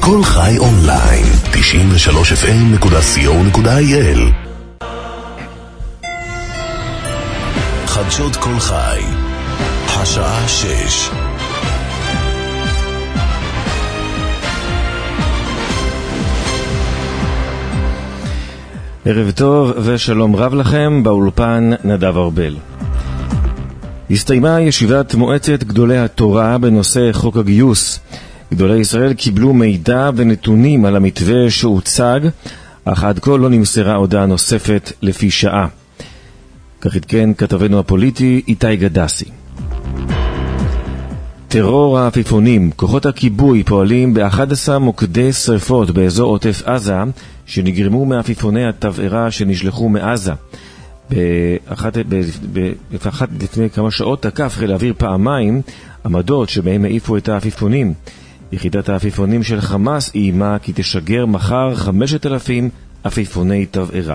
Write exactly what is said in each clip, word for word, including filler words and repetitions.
כל חי אונליין, תשעים ושלוש אף אם נקודה סי או נקודה איי אל. חדשות כל חי, השעה שש. ערב טוב ושלום רב לכם, באולפן נדב ארבל. הסתיימה ישיבת מועצת גדולי התורה בנושא חוק הגיוס. גדולי ישראל קיבלו מידע ונתונים על המתווה שהוצג, אך עד כה לא נמסרה הודעה נוספת לפי שעה. כך עדכן כתבנו הפוליטי איתי גדסי. טרור העפיפונים, כוחות הכיבוי פועלים ב-אחד עשר מוקדי שריפות באזור עוטף עזה שנגרמו מעפיפוני התבערה שנשלחו מעזה. באחת, באחת לפני כמה שעות תקף חיל האוויר פעמיים עמדות שבהם העיפו את העפיפונים. יחידת העפיפונים של חמאס איימה כי תשגר מחר חמשת אלפים עפיפוני תבערה.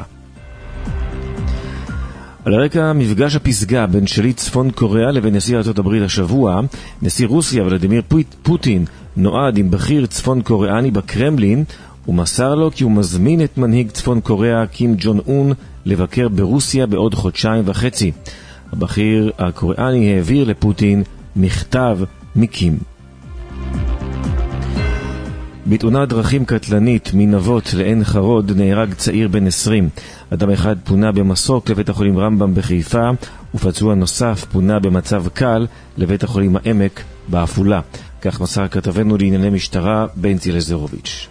על הרקע מפגש הפסגה בין שליט צפון קוריאה לבין נשיא ארצות הברית השבוע, נשיא רוסיה ולדימיר פוטין נועד עם בכיר צפון קוריאני בקרמלין ומסר לו כי הוא מזמין את מנהיג צפון קוריאה קים ג'ון און לבקר ברוסיה בעוד חודשיים וחצי. הבכיר הקוריאני העביר לפוטין מכתב מקים. בתאונת דרכים קטלנית מנבות לעין חרוד נהרג צעיר בן עשרים. אדם אחד פונה במסוק לבית החולים רמב"ם בחיפה, ופצוע נוסף פונה במצב קל לבית החולים העמק בעפולה. כך מסר כתבנו לענייני משטרה בנצי לזרוביץ'.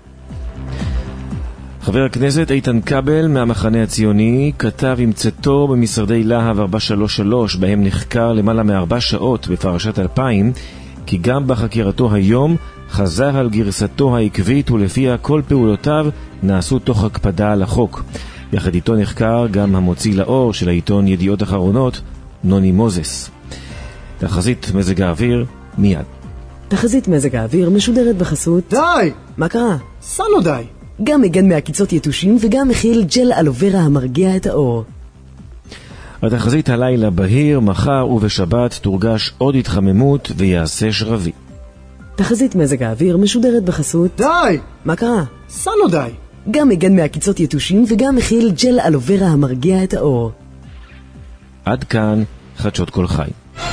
חבר הכנסת איתן כבל מהמחנה הציוני כתב עם צאתו במשרדי להב ארבע שלוש שלוש, בהם נחקר למעלה מארבע שעות בפרשת אלפיים, כי גם בחקירתו היום חזר על גרסתו העקבית ולפיה כל פעולותיו נעשו תוך הקפדה על החוק. יחד איתו נחקר גם המוציא לאור של העיתון ידיעות אחרונות, נוני מוזס. תחזית מזג האוויר מיד. תחזית מזג האוויר משודרת בחסות... די! מה קרה? סלו די! גם מגן מעקיצות יתושים וגם מכיל ג'ל אלוברה המרגיע את האור. התחזית הלילה בהיר, מחר ובשבת תורגש עוד התחממות ויעשה שרבי. תחזית מזג האוויר משודרת בחסות... די! מה קרה? סלו די! גם מגן מעקיצות יתושים וגם מכיל ג'ל אלוברה המרגיע את האור. עד כאן חדשות כל חי.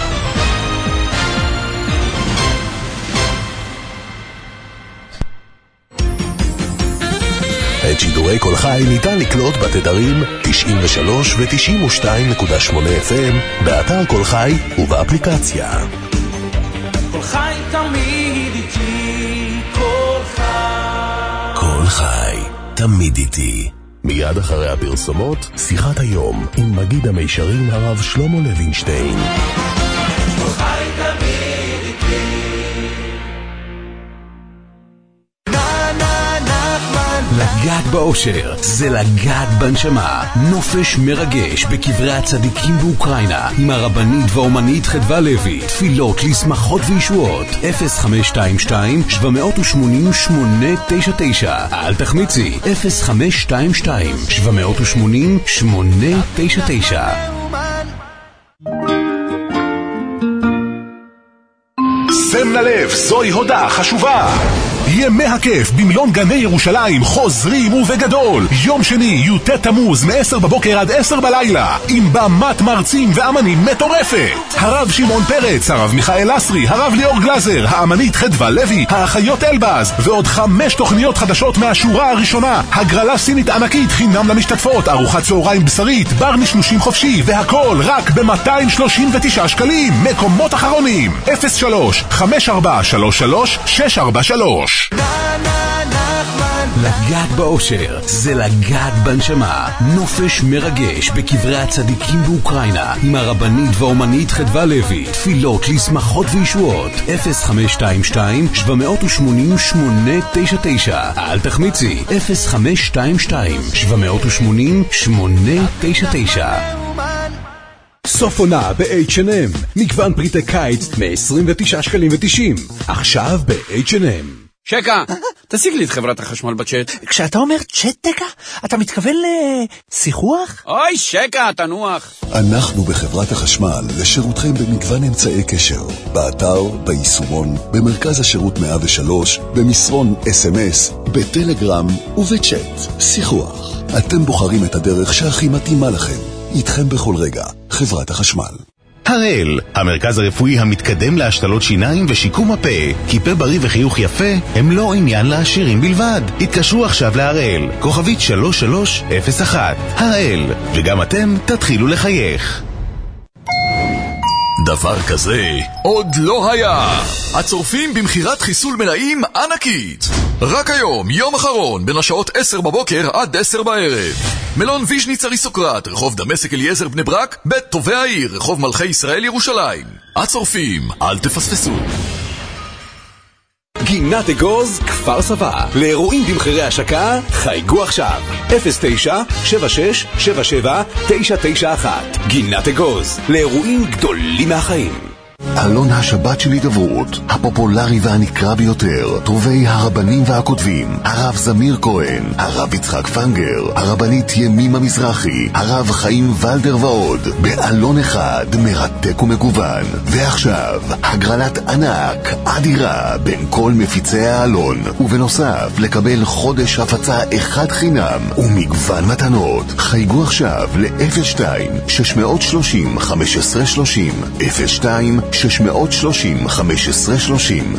את שידורי כל חי ניתן לקלוט בתדרים תשעים ושלוש ו-תשעים ושתיים נקודה שמונה אף אם באתר כל חי ובאפליקציה. כל חי תמיד איתי, כל חי. כל חי תמיד איתי. מיד אחרי הפרסומות, שיחת היום עם מגיד המישרים הרב שלמה לוינשטיין. כל חי תמיד איתי. לגעת באושר זה לגעת בנשמה. נופש מרגש בקברי הצדיקים באוקראינה עם הרבנית והאומנית חדווה לוי. תפילות לשמחות וישועות. אפס חמש שתיים שתיים שבע שמונים שמונה תשע תשע. אל תחמיצי. אפס חמש שתיים שתיים שבע שמונים שמונה תשע תשע. שם ללב, זוהי הודעה חשובה. ימי הכיף במלון גני ירושלים חוזרים ובגדול. יום שני י"ט תמוז מ-עשר בבוקר עד עשר בלילה עם במת מרצים ואמנים מטורפת. הרב שמעון פרץ, הרב מיכאל אסרי, הרב ליאור גלזר, האמנית חדווה לוי, האחיות אלבז ועוד חמש תוכניות חדשות מהשורה הראשונה. הגרלה סינית ענקית חינם למשתתפות, ארוחת צהריים בשרית, בר נשנושים חופשי והכל רק ב-מאתיים שלושים ותשעה שקלים. מקומות אחרונים אפס שלוש חמש ארבע שלוש שלוש שש ארבע שלוש. לגעת באושר זה לגעת בנשמה. נופש מרגש בקברי הצדיקים באוקראינה עם הרבנית והאומנית חדווה לוי. תפילות לשמחות וישועות. אפס חמש שתיים שתיים שבע שמונים שמונה תשע תשע. אל תחמיצי. אפס חמש שתיים שתיים שבע שמונים שמונה תשע תשע. סוף עונה ב-אייץ' אנד אם. מגוון פריטי קיץ מ-עשרים ותשעה שקלים ותשעים. עכשיו ב-אייץ' אנד אם. שקה, תשיג לי את חברת החשמל בצ'אט. כשאתה אומר צ'אט דקה, אתה מתכוון לשיחוח? אוי, שקע, תנוח. אנחנו בחברת החשמל לשירותכם במגוון אמצעי קשר, באתר, ביישומון, במרכז השירות מאה ושלוש, במסרון אס אם אס, בטלגרם ובצ'אט. שיחוח. אתם בוחרים את הדרך שהכי מתאימה לכם. איתכם בכל רגע, חברת החשמל. הראל, המרכז הרפואי המתקדם להשתלות שיניים ושיקום הפה. כי פה בריא וחיוך יפה הם לא עניין לעשירים בלבד. התקשרו עכשיו להראל, כוכבית שלוש שלוש אפס אחת. הראל, וגם אתם תתחילו לחייך. דבר כזה עוד לא היה. הצורפים במחירת חיסול מלאים ענקית. רק היום, יום אחרון, בין השעות עשר בבוקר עד עשר בערב. מלון ויז'ניץ אריסוקרט, רחוב דמשק אליעזר בני ברק, בית טובי העיר, רחוב מלכי ישראל ירושלים. הצורפים, אל תפספסו. גינת אגוז, כפר סבא. לאירועים במחירי השקה, חייגו עכשיו. אפס תשע שבע שש שבע שבע תשע תשע אחת. גינת אגוז, לאירועים גדולים מהחיים. אלון השבת של הידברות, הפופולרי והנקרא ביותר, טובי הרבנים והכותבים, הרב זמיר כהן, הרב יצחק פנגר, הרבנית ימימה מזרחי, הרב חיים ולדר ועוד, באלון אחד מרתק ומגוון. ועכשיו, הגרלת ענק, אדירה, בין כל מפיצי האלון, ובנוסף, לקבל חודש הפצה אחד חינם, ומגוון מתנות. חייגו עכשיו ל-אפס שתיים שש שלוש שלוש חמש עשרה שלושים, אפס שתיים שש שלוש שלוש חמש עשרה שלושים.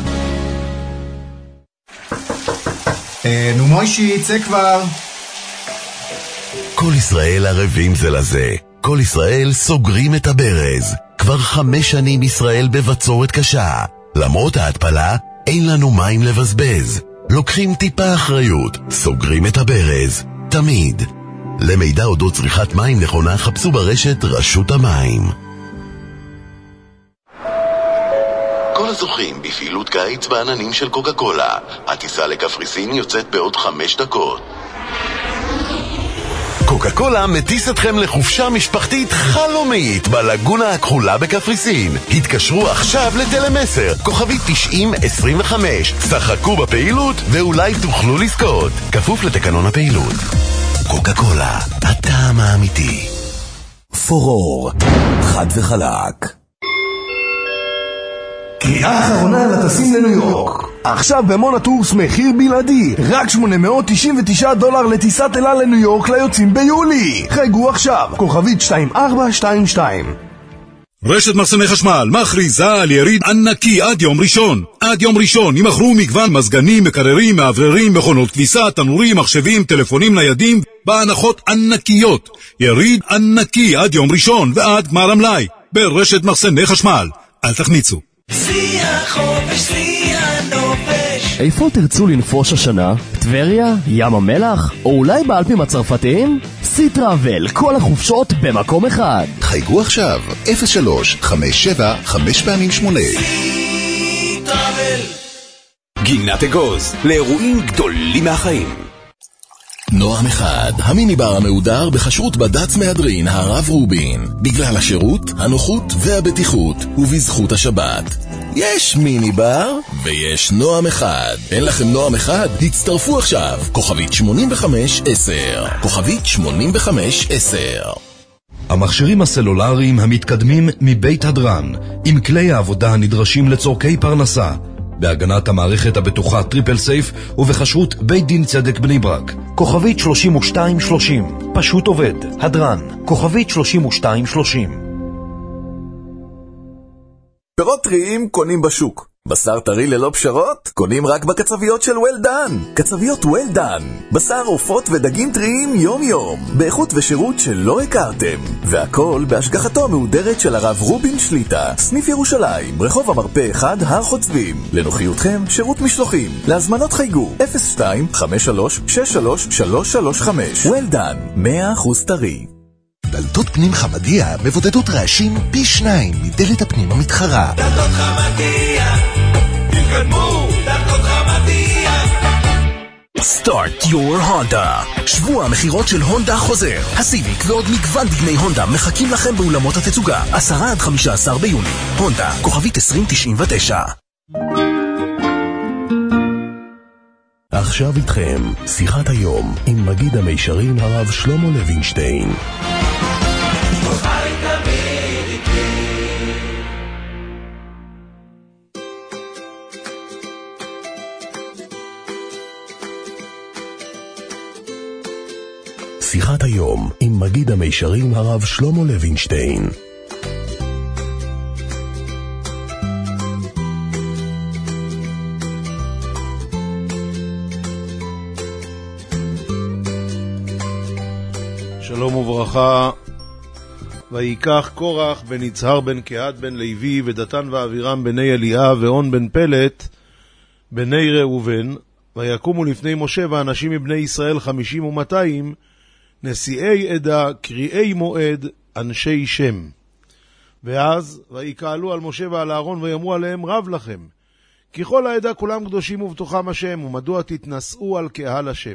אה, נו מוישי, יצא כבר. כל ישראל ערבים זה לזה. כל ישראל סוגרים את הברז. כבר חמש שנים ישראל בבצורת קשה. למרות ההתפלה, אין לנו מים לבזבז. לוקחים טיפה אחריות, סוגרים את הברז. תמיד. למידע אודות צריכת מים נכונה, חפשו ברשת רשות המים. כל הזוכים בפעילות קיץ בעננים של קוקה קולה. הטיסה לקפריסין יוצאת בעוד חמש דקות. קוקה קולה מטיס אתכם לחופשה משפחתית חלומית בלגונה הכחולה בקפריסין. התקשרו עכשיו לטלמסר, כוכבית תשעים עשרים וחמש. שחקו בפעילות ואולי תוכלו לזכות. כפוף לתקנון הפעילות. קוקה קולה, הטעם האמיתי. פורור, חד וחלק. קריאה אחרונה לטסים לניו יורק. עכשיו במונטורס מחיר בלעדי, רק שמונה מאות תשעים ותשעה דולר לטיסת אלה לניו יורק ליוצאים ביולי. חייגו עכשיו, כוכבית שתיים ארבע שתיים שתיים. רשת מחסני חשמל מכריזה על יריד ענקי עד יום ראשון. עד יום ראשון ימכרו מגוון מזגנים, מקררים, מאווררים, מכונות כביסה, תנורים, מחשבים, טלפונים ניידים בהנחות ענקיות. יריד ענקי עד יום ראשון ועד גמר המלאי ברשת מחסני חשמל. אל תחמיצו. שיא החופש, שיא הנופש. איפה תרצו לנפוש השנה? טבריה? ים המלח? או אולי באלפים הצרפתיים? סי טראבל, כל החופשות במקום אחד. חייגו עכשיו, אפס שלוש חמש שבע חמש פעמים שמונה. סי טראבל. גינת אגוז, לאירועים גדולים מהחיים. נועם אחד, המיני בר המהודר בחשרות בד"ץ מהדרין הרב רובין. בגלל השירות, הנוחות והבטיחות, ובזכות השבת. יש מיני בר ויש נועם אחד. אין לכם נועם אחד? הצטרפו עכשיו. כוכבית שמונים וחמש עשר. כוכבית שמונים וחמש עשר. המכשירים הסלולריים המתקדמים מבית הדרן, עם כלי העבודה הנדרשים לצורכי פרנסה. בהגנת המערכת הבטוחה טריפל סייף ובחשרות בית דין צדק בני ברק. כוכבית שלושים ושתיים שלושים. פשוט עובד. הדרן. כוכבית שלושים ושתיים שלושים. פירות טריים קונים בשוק. בשר טרי ללא פשרות קונים רק בקצביות של well done. קצביות well done. בשר עופות ודגים טריים יום יום. באיכות ושירות שלא הכרתם. והכל בהשגחתו המהודרת של הרב רובין שליטה. סניף ירושלים, רחוב המרפא אחד, הר חוצבים. לנוחיותכם, שירות משלוחים. להזמנות חייגו אפס שתיים חמש שלוש שש שלוש שלוש שלוש חמש. well done, מאה אחוז טרי. דלתות פנים חמדיה מבודדות רעשים פי שניים מדלת הפנים המתחרה. דלתות חמדיה, תתקדמו, דלתות חמדיה. Start your Honda. שבוע המחירות של הונדה חוזר. הסיביק ועוד מגוון דגמי הונדה מחכים לכם באולמות התצוגה. עשרה עד חמישה עשר ביוני. הונדה, כוכבית עשרים תשעים ותשע. עכשיו איתכם, שיחת היום עם מגיד המישרים הרב שלמה לוינשטיין. שיחת היום עם מגיד המישרים הרב שלמה לוינשטיין. שלום וברכה. ויקח קורח בן יצהר בן קהת בן לוי ודתן ואבירם בני אליה ואון בן פלט בני ראובן, ויקומו לפני משה ואנשים מבני ישראל חמישים ומאתיים, נשיאי עדה, קריאי מועד, אנשי שם. ואז ויקהלו על משה ועל אהרון ויאמרו עליהם, רב לכם, כי כל העדה כולם קדושים ובתוכם השם, ומדוע תתנשאו על קהל השם?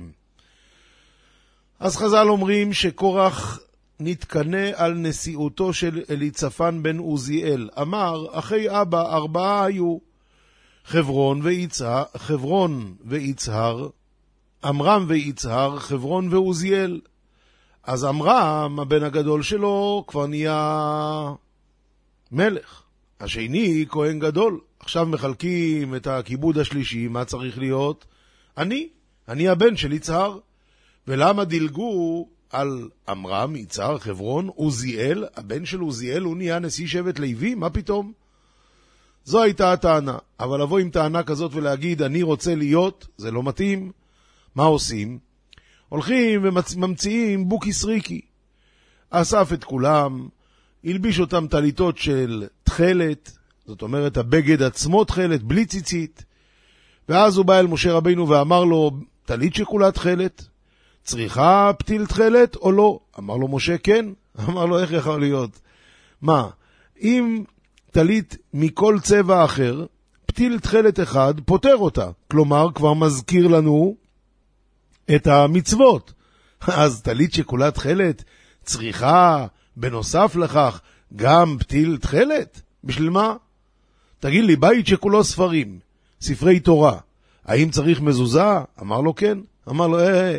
אז חז"ל אומרים שקורח נתקנה על נשיאותו של אליצפן בן עוזיאל. אמר, אחי אבא ארבעה היו, חברון ויצהר, חברון ויצהר, אמרם ויצהר, חברון ועוזיאל. אז אמרם, הבן הגדול שלו, כבר נהיה מלך. השני, כהן גדול. עכשיו מחלקים את הכיבוד השלישי, מה צריך להיות? אני, אני הבן של יצהר. ולמה דילגו על אמרם, יצהר, חברון, עוזיאל? הבן של עוזיאל הוא נהיה נשיא שבט לוי? מה פתאום? זו הייתה הטענה. אבל לבוא עם טענה כזאת ולהגיד, אני רוצה להיות, זה לא מתאים. מה עושים? הולכים וממציאים בוקיס ריקי. אסף את כולם, הלביש אותם תליטות של תחלת, זאת אומרת הבגד עצמו תחלת, בלי ציצית. ואז הוא בא אל משה רבינו ואמר לו, תלית שכולה תחלת? צריכה פתיל תחלת או לא? אמר לו משה כן. אמר לו, איך יכול להיות? מה? אם תלית מכל צבע אחר, פתיל תחלת אחד פותר אותה. כלומר, כבר מזכיר לנו את המצוות. אז תלית שכולה תחלת צריכה בנוסף לכך גם פתיל תחלת? בשביל מה? תגיד לי, בית שכולו ספרים, ספרי תורה, האם צריך מזוזה? אמר לו כן. אמר לו, אה,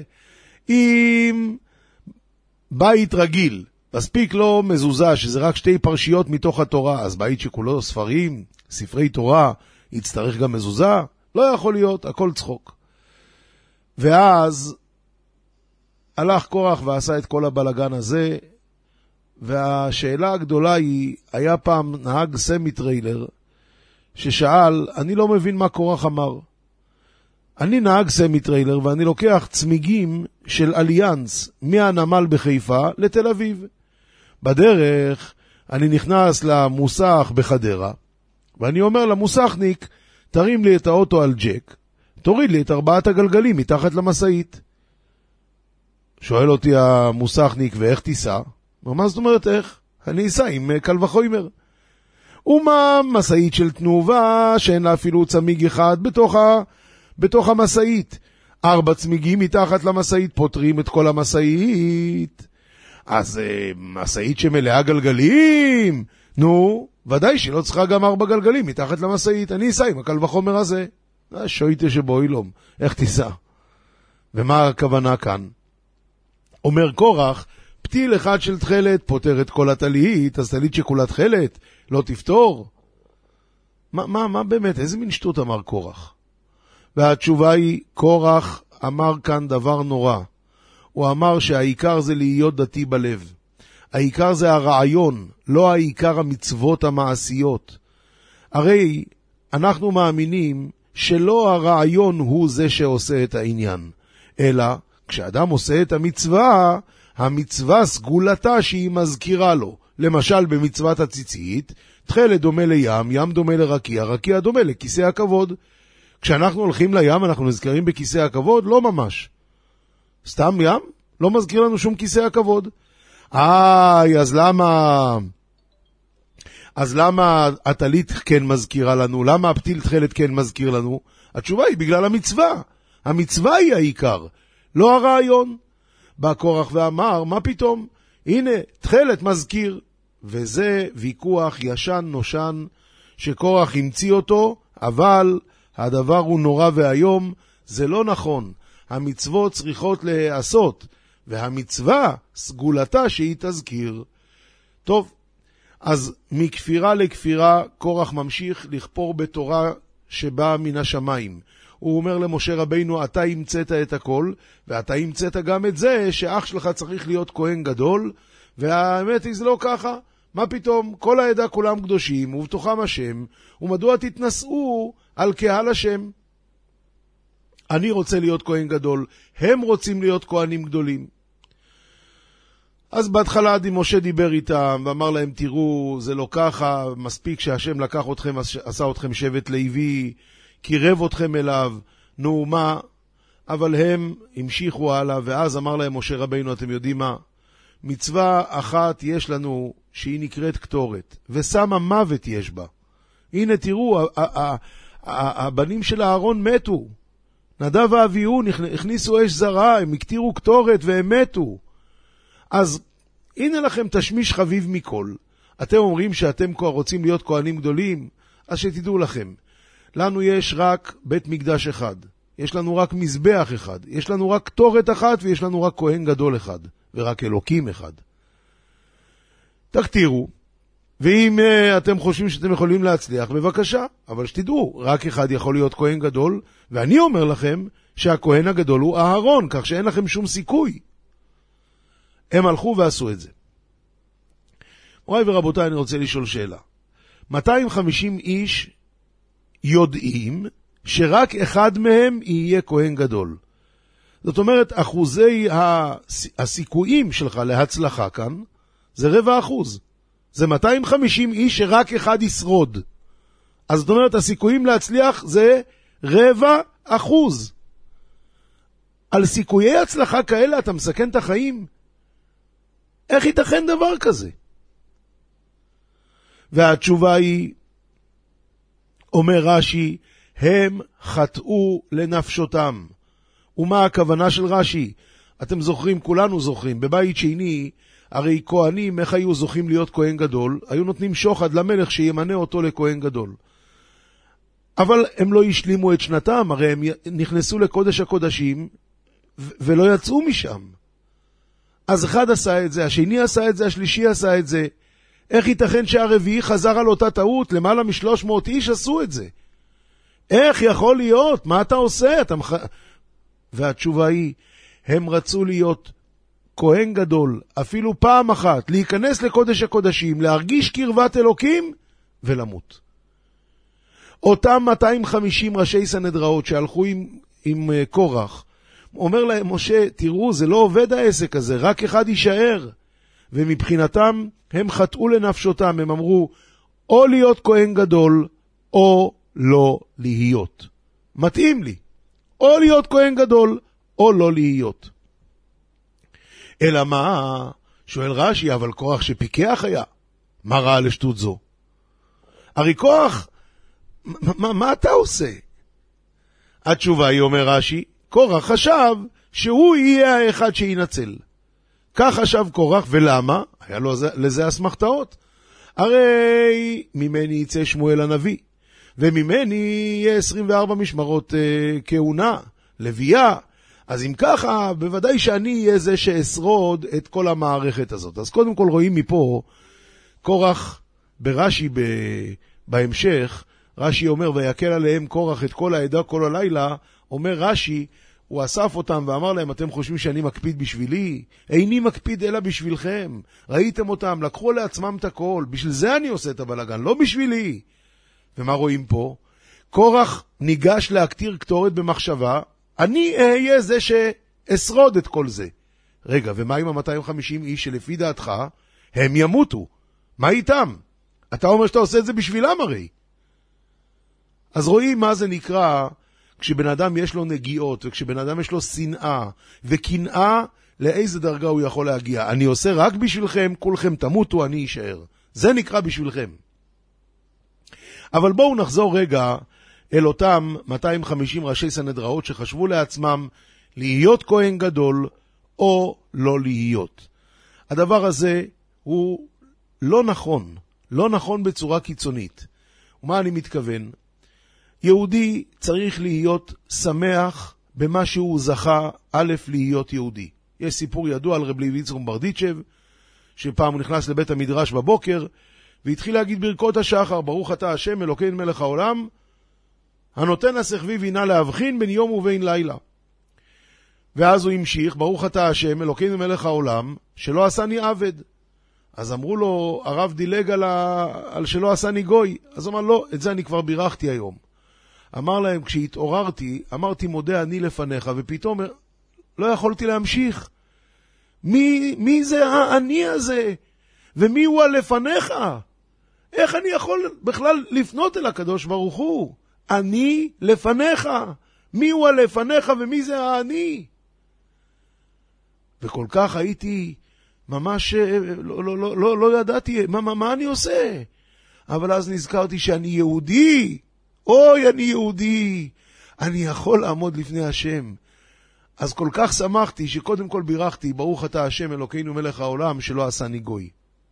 אם בית רגיל, מספיק לו מזוזה, שזה רק שתי פרשיות מתוך התורה, אז בית שכולו ספרים, ספרי תורה, יצטרך גם מזוזה? לא יכול להיות, הכל צחוק. ואז הלך קורח ועשה את כל הבלגן הזה, והשאלה הגדולה היא, היה פעם נהג סמי טריילר, ששאל, אני לא מבין מה קורח אמר. אני נהג סמי טריילר ואני לוקח צמיגים של אליאנס מהנמל בחיפה לתל אביב. בדרך אני נכנס למוסך בחדרה, ואני אומר למוסכניק, תרים לי את האוטו על ג'ק, תוריד לי את ארבעת הגלגלים מתחת למסעית. שואל אותי המוסכניק, ואיך תיסע? מה זאת אומרת איך? אני אסע עם קל וחומר. ומה מסעית של תנובה שאין לה אפילו צמיג אחד בתוך, ה... בתוך המסעית. ארבע צמיגים מתחת למסעית פותרים את כל המסעית. אז אה, מסעית שמלאה גלגלים, נו, ודאי שלא צריכה גם ארבע גלגלים מתחת למסעית. אני אסע עם הקל וחומר הזה. שויטה שבו אילום, איך תיסע? ומה הכוונה כאן? אומר קורח, פתיל אחד של תחלת פותר את כל התלית, אז תלית שכולה תחלת לא תפתור? מה, מה, מה באמת? איזה מין שטות אמר קורח? והתשובה היא, קורח אמר כאן דבר נורא. הוא אמר שהעיקר זה להיות דתי בלב. העיקר זה הרעיון, לא העיקר המצוות המעשיות. הרי אנחנו מאמינים שלא הרעיון הוא זה שעושה את העניין, אלא כשאדם עושה את המצווה, המצווה סגולתה שהיא מזכירה לו. למשל במצוות הציצית, תחלת דומה לים, ים דומה לרקיע, רקיע דומה לכיסא הכבוד. כשאנחנו הולכים לים אנחנו נזכרים בכיסא הכבוד? לא ממש. סתם ים? לא מזכיר לנו שום כיסא הכבוד. איי, אז למה... אז למה התלית כן מזכירה לנו? למה הפתיל תחלת כן מזכיר לנו? התשובה היא בגלל המצווה. המצווה היא העיקר, לא הרעיון. בא קורח ואמר, מה פתאום? הנה, תחלת מזכיר. וזה ויכוח ישן נושן שקורח המציא אותו, אבל הדבר הוא נורא והיום, זה לא נכון. המצוות צריכות להיעשות, והמצווה סגולתה שהיא תזכיר. טוב, אז מכפירה לכפירה קורח ממשיך לכפור בתורה שבאה מן השמיים. הוא אומר למשה רבינו, אתה המצאת את הכל, ואתה המצאת גם את זה שאח שלך צריך להיות כהן גדול, והאמת היא זה לא ככה. מה פתאום? כל העדה כולם קדושים, ובתוכם השם, ומדוע תתנסעו על קהל השם? אני רוצה להיות כהן גדול, הם רוצים להיות כהנים גדולים. אז בהתחלה משה דיבר איתם, ואמר להם, תראו, זה לא ככה, מספיק שהשם לקח אתכם, עשה אתכם שבט לוי, קירב אתכם אליו, נו מה? אבל הם המשיכו הלאה, ואז אמר להם משה רבינו, אתם יודעים מה? מצווה אחת יש לנו שהיא נקראת קטורת, ושמה מוות יש בה. הנה תראו, הבנים של הארון מתו. נדב ואביהו הכניסו אש זרה, הם הקטירו קטורת והם מתו. אז הנה לכם תשמיש חביב מכל. אתם אומרים שאתם רוצים להיות כהנים גדולים, אז שתדעו לכם, לנו יש רק בית מקדש אחד, יש לנו רק מזבח אחד, יש לנו רק קטורת אחת ויש לנו רק כהן גדול אחד, ורק אלוקים אחד. תקטירו, ואם uh, אתם חושבים שאתם יכולים להצליח, בבקשה, אבל שתדעו, רק אחד יכול להיות כהן גדול, ואני אומר לכם שהכהן הגדול הוא אהרון, כך שאין לכם שום סיכוי. הם הלכו ועשו את זה. מוריי ורבותיי, אני רוצה לשאול שאלה. מאתיים וחמישים איש יודעים שרק אחד מהם יהיה כהן גדול. זאת אומרת, אחוזי הסיכויים שלך להצלחה כאן, זה רבע אחוז. זה מאתיים וחמישים איש שרק אחד ישרוד. אז זאת אומרת, הסיכויים להצליח זה רבע אחוז. על סיכויי הצלחה כאלה אתה מסכן את החיים? איך ייתכן דבר כזה? והתשובה היא, אומר רש"י, הם חטאו לנפשותם. ומה הכוונה של רש"י? אתם זוכרים, כולנו זוכרים, בבית שני, הרי כהנים, איך היו זוכים להיות כהן גדול? היו נותנים שוחד למלך שימנה אותו לכהן גדול. אבל הם לא השלימו את שנתם, הרי הם נכנסו לקודש הקודשים, ו- ולא יצאו משם. אז אחד עשה את זה, השני עשה את זה, השלישי עשה את זה. איך ייתכן שהרביעי חזר על אותה טעות? למעלה משלוש מאות איש עשו את זה. איך יכול להיות? מה אתה עושה? אתה מח... והתשובה היא, הם רצו להיות כהן גדול, אפילו פעם אחת, להיכנס לקודש הקודשים, להרגיש קרבת אלוקים ולמות. אותם מאתיים וחמישים ראשי סנהדראות שהלכו עם, עם uh, קורח, אומר להם משה, תראו, זה לא עובד העסק הזה, רק אחד יישאר. ומבחינתם הם חטאו לנפשותם, הם אמרו, או להיות כהן גדול, או לא להיות. מתאים לי. או להיות כהן גדול, או לא להיות. אלא מה? שואל רש"י, אבל קורח שפיקח היה. מה ראה לשטות זו? הרי קורח, מה, מה אתה עושה? התשובה היא, אומר רש"י, קורח חשב שהוא יהיה האחד שינצל. כך חשב קורח, ולמה? היה לו לזה אסמכתאות. הרי ממני יצא שמואל הנביא, וממני יהיה עשרים וארבע משמרות uh, כהונה, לוויה. אז אם ככה, בוודאי שאני יהיה זה שאשרוד את כל המערכת הזאת. אז קודם כל רואים מפה, קורח ברש"י ב... בהמשך, רש"י אומר, ויקל עליהם קורח את כל העדה כל הלילה, אומר רש"י, הוא אסף אותם ואמר להם, אתם חושבים שאני מקפיד בשבילי? איני מקפיד אלא בשבילכם. ראיתם אותם, לקחו לעצמם את הכל, בשביל זה אני עושה את הבלגן, לא בשבילי. ומה רואים פה? קורח ניגש להקטיר קטורת במחשבה, אני אהיה זה שאשרוד את כל זה. רגע, ומה עם ה-מאתיים וחמישים איש שלפי דעתך, הם ימותו? מה איתם? אתה אומר שאתה עושה את זה בשבילם הרי. אז רואים מה זה נקרא, כשבן אדם יש לו נגיעות, וכשבן אדם יש לו שנאה, וקנאה, לאיזה דרגה הוא יכול להגיע. אני עושה רק בשבילכם, כולכם תמותו, אני אשאר. זה נקרא בשבילכם. אבל בואו נחזור רגע אל אותם מאתיים וחמישים ראשי סנהדראות שחשבו לעצמם להיות כהן גדול או לא להיות. הדבר הזה הוא לא נכון, לא נכון בצורה קיצונית. ומה אני מתכוון? יהודי צריך להיות שמח במה שהוא זכה א' להיות יהודי. יש סיפור ידוע על רב לוי יצחק ברדיצ'ב, שפעם הוא נכנס לבית המדרש בבוקר, והתחיל להגיד ברכות השחר, ברוך אתה השם אלוקינו מלך העולם, הנותן השכבי וינה להבחין בין יום ובין לילה. ואז הוא המשיך, ברוך אתה השם אלוקינו מלך העולם, שלא עשני עבד. אז אמרו לו, הרב דילג על, ה... על שלא עשני גוי. אז הוא אמר, לא, את זה אני כבר בירכתי היום. אמר להם, כשהתעוררתי, אמרתי מודה אני לפניך, ופתאום לא יכולתי להמשיך. מי, מי זה האני הזה? ומי הוא הלפניך? איך אני יכול בכלל לפנות אל הקדוש ברוך הוא? אני לפניך. מי הוא הלפניך ומי זה האני? וכל כך הייתי ממש, לא, לא, לא, לא, לא ידעתי, מה, מה, מה אני עושה? אבל אז נזכרתי שאני יהודי. אוי, אני יהודי. אני יכול לעמוד לפני השם. אז כל כך שמחתי שקודם כל בירכתי, ברוך אתה השם אלוקינו מלך העולם, שלא עשני גוי.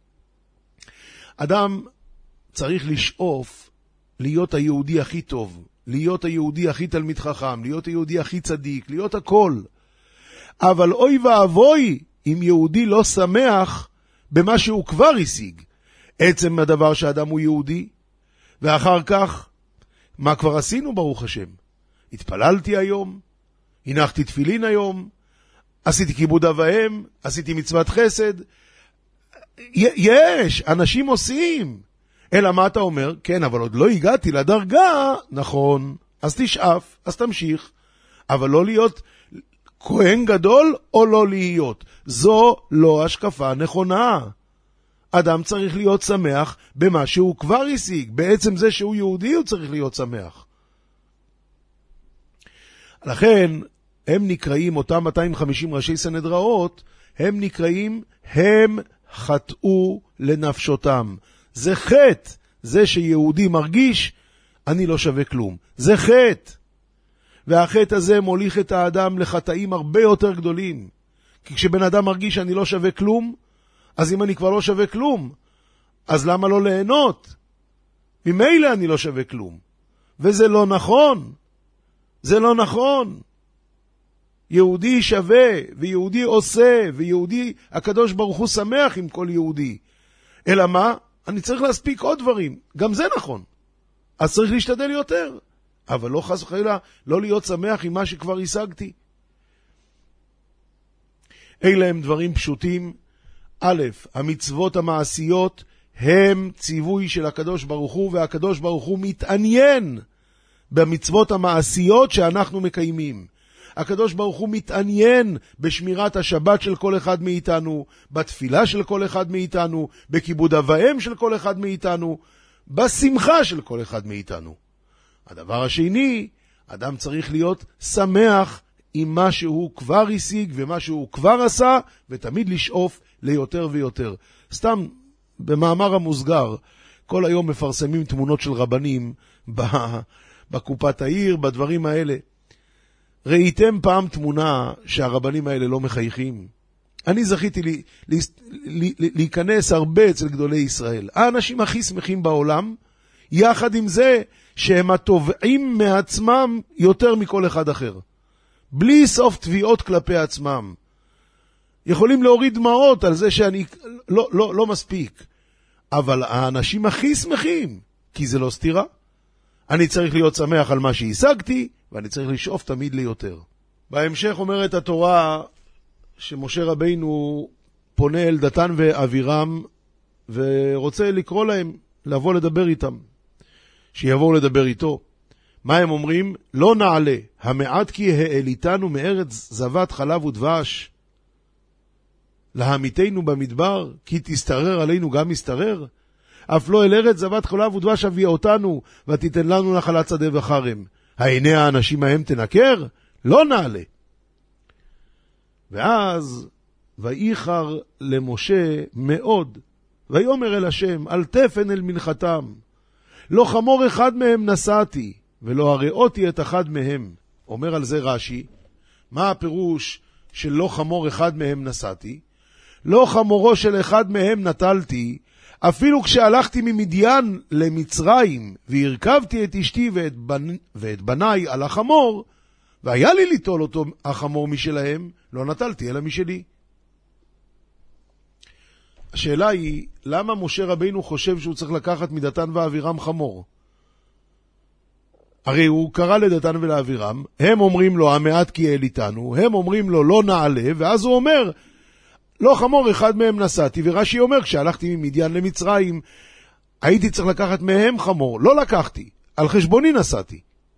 אדם צריך לשאוף להיות היהודי הכי טוב, להיות היהודי הכי תלמיד חכם, להיות היהודי הכי צדיק, להיות הכל. אבל אוי ואבוי אם יהודי לא שמח במה שהוא כבר השיג. עצם הדבר שהאדם הוא יהודי, ואחר כך, מה כבר עשינו ברוך השם? התפללתי היום, הנחתי תפילין היום, עשיתי כיבוד אב ואם, עשיתי מצוות חסד. יש, אנשים עושים. אלא מה אתה אומר? כן, אבל עוד לא הגעתי לדרגה. נכון, אז תשאף, אז תמשיך. אבל לא להיות כהן גדול או לא להיות. זו לא השקפה נכונה. אדם צריך להיות שמח במה שהוא כבר השיג. בעצם זה שהוא יהודי הוא צריך להיות שמח. לכן הם נקראים, אותם מאתיים וחמישים ראשי סנהדראות, הם נקראים, הם חטאו לנפשותם. זה חטא. זה שיהודי מרגיש, אני לא שווה כלום. זה חטא. והחטא הזה מוליך את האדם לחטאים הרבה יותר גדולים. כי כשבן אדם מרגיש שאני לא שווה כלום, אז אם אני כבר לא שווה כלום, אז למה לא ליהנות? ממילא אני לא שווה כלום. וזה לא נכון. זה לא נכון. יהודי שווה, ויהודי עושה, ויהודי, הקדוש ברוך הוא שמח עם כל יהודי. אלא מה? אני צריך להספיק עוד דברים. גם זה נכון. אז צריך להשתדל יותר. אבל לא חס וחלילה, לא להיות שמח עם מה שכבר השגתי. אלה הם דברים פשוטים. א', המצוות המעשיות הם ציווי של הקדוש ברוך הוא, והקדוש ברוך הוא מתעניין במצוות המעשיות שאנחנו מקיימים. הקדוש ברוך הוא מתעניין בשמירת השבת של כל אחד מאיתנו, בתפילה של כל אחד מאיתנו, בכיבוד אב ואם של כל אחד מאיתנו, בשמחה של כל אחד מאיתנו. הדבר השני, אדם צריך להיות שמח עם מה שהוא כבר השיג ומה שהוא כבר עשה, ותמיד לשאוף ליותר ויותר. סתם, במאמר המוסגר, כל היום מפרסמים תמונות של רבנים בקופת העיר, בדברים האלה. ראיתם פעם תמונה שהרבנים האלה לא מחייכים? אני זכיתי לי, לי, לי, לי, להיכנס הרבה אצל גדולי ישראל. האנשים הכי שמחים בעולם, יחד עם זה שהם התובעים מעצמם יותר מכל אחד אחר. בלי סוף תביעות כלפי עצמם. יכולים להוריד דמעות על זה שאני לא, לא, לא מספיק. אבל האנשים הכי שמחים, כי זה לא סתירה. אני צריך להיות שמח על מה שהשגתי, ואני צריך לשאוף תמיד ליותר. בהמשך אומרת התורה שמשה רבינו פונה אל דתן ואבירם, ורוצה לקרוא להם, לבוא לדבר איתם. שיבואו לדבר איתו. מה הם אומרים? לא נעלה, המעט כי העליתנו מארץ זבת חלב ודבש. להמיתנו במדבר, כי תסתרר עלינו גם מסתרר. אף לא אל ארץ זבת חלב ודבש אביא אותנו, ותיתן לנו נחלת שדה וחרם. העיני האנשים ההם תנקר? לא נעלה. ואז ואיחר למשה מאוד, ויאמר אל השם, אל תפן אל מנחתם. לא חמור אחד מהם נסעתי, ולא הראותי את אחד מהם. אומר על זה רש"י, מה הפירוש של לא חמור אחד מהם נסעתי? לא חמורו של אחד מהם נטלתי, אפילו כשהלכתי ממדיין למצרים, והרכבתי את אשתי ואת, בנ... ואת בניי על החמור, והיה לי ליטול אותו החמור משלהם, לא נטלתי אלא משלי. השאלה היא, למה משה רבינו חושב שהוא צריך לקחת מדתן ואבירם חמור? הרי הוא קרא לדתן ולאבירם, הם אומרים לו המעט כי אל איתנו, הם אומרים לו לא נעלה, ואז הוא אומר, לא חמור אחד מהם נסעתי, ורש"י אומר, כשהלכתי ממדיין למצרים, הייתי צריך לקחת מהם חמור, לא לקחתי, על חשבוני נסעתי.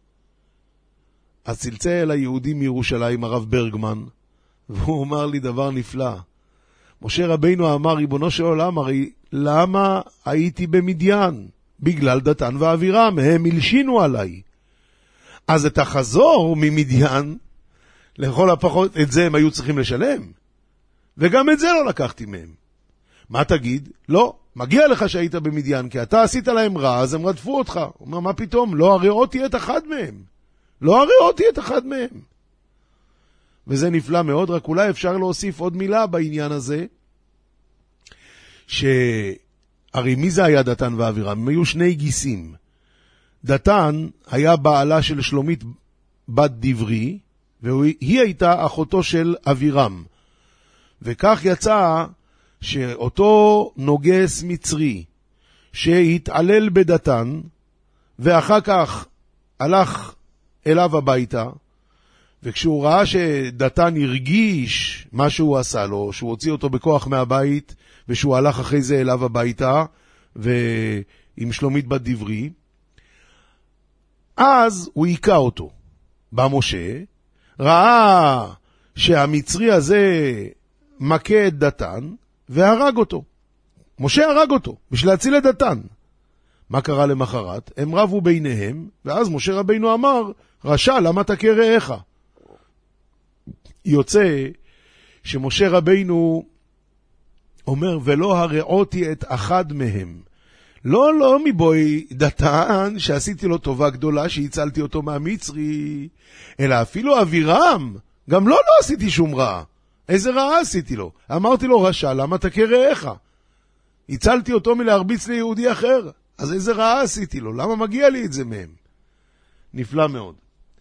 אז צלצל היהודי מירושלים, הרב ברגמן, והוא אמר לי דבר נפלא. משה רבינו אמר, ריבונו של עולם, הרי למה הייתי במדיין? בגלל דתן ואבירם, הם הלשינו עליי. אז את החזור ממדיין, לכל הפחות את זה הם היו צריכים לשלם. וגם את זה לא לקחתי מהם. מה תגיד? לא, מגיע לך שהיית במדיין, כי אתה עשית להם רע, אז הם רדפו אותך. הוא אומר, מה פתאום? לא הראותי את אחד מהם. לא הראותי את אחד מהם. וזה נפלא מאוד, רק אולי אפשר להוסיף עוד מילה בעניין הזה, שהרי מי זה היה דתן ואבירם? הם היו שני גיסים. דתן היה בעלה של שלומית בת דברי, והיא הייתה אחותו של אבירם. וכך יצא שאותו נוגס מצרי, שהתעלל בדתן, ואחר כך הלך אליו הביתה, וכשהוא ראה שדתן הרגיש מה שהוא עשה לו, שהוא הוציא אותו בכוח מהבית, ושהוא הלך אחרי זה אליו הביתה, ועם שלומית בת דברי, אז הוא עיקה אותו. בא משה, ראה שהמצרי הזה מכה את דתן, והרג אותו. משה הרג אותו, בשביל להציל את דתן. מה קרה למחרת? הם רבו ביניהם, ואז משה רבינו אמר, רשע, למה תכה רעך? יוצא שמשה רבינו אומר, ולא הרעותי את אחד מהם. לא, לא מבוי דתן, שעשיתי לו טובה גדולה, שהצלתי אותו מהמצרי, אלא אפילו אבירם, גם לא, לא עשיתי שום רע. איזה רעה עשיתי לו? אמרתי לו, רשע, למה תכה רעך? הצלתי אותו מלהרביץ ליהודי אחר. אז איזה רעה עשיתי לו? למה מגיע לי את זה מהם? נפלא מאוד.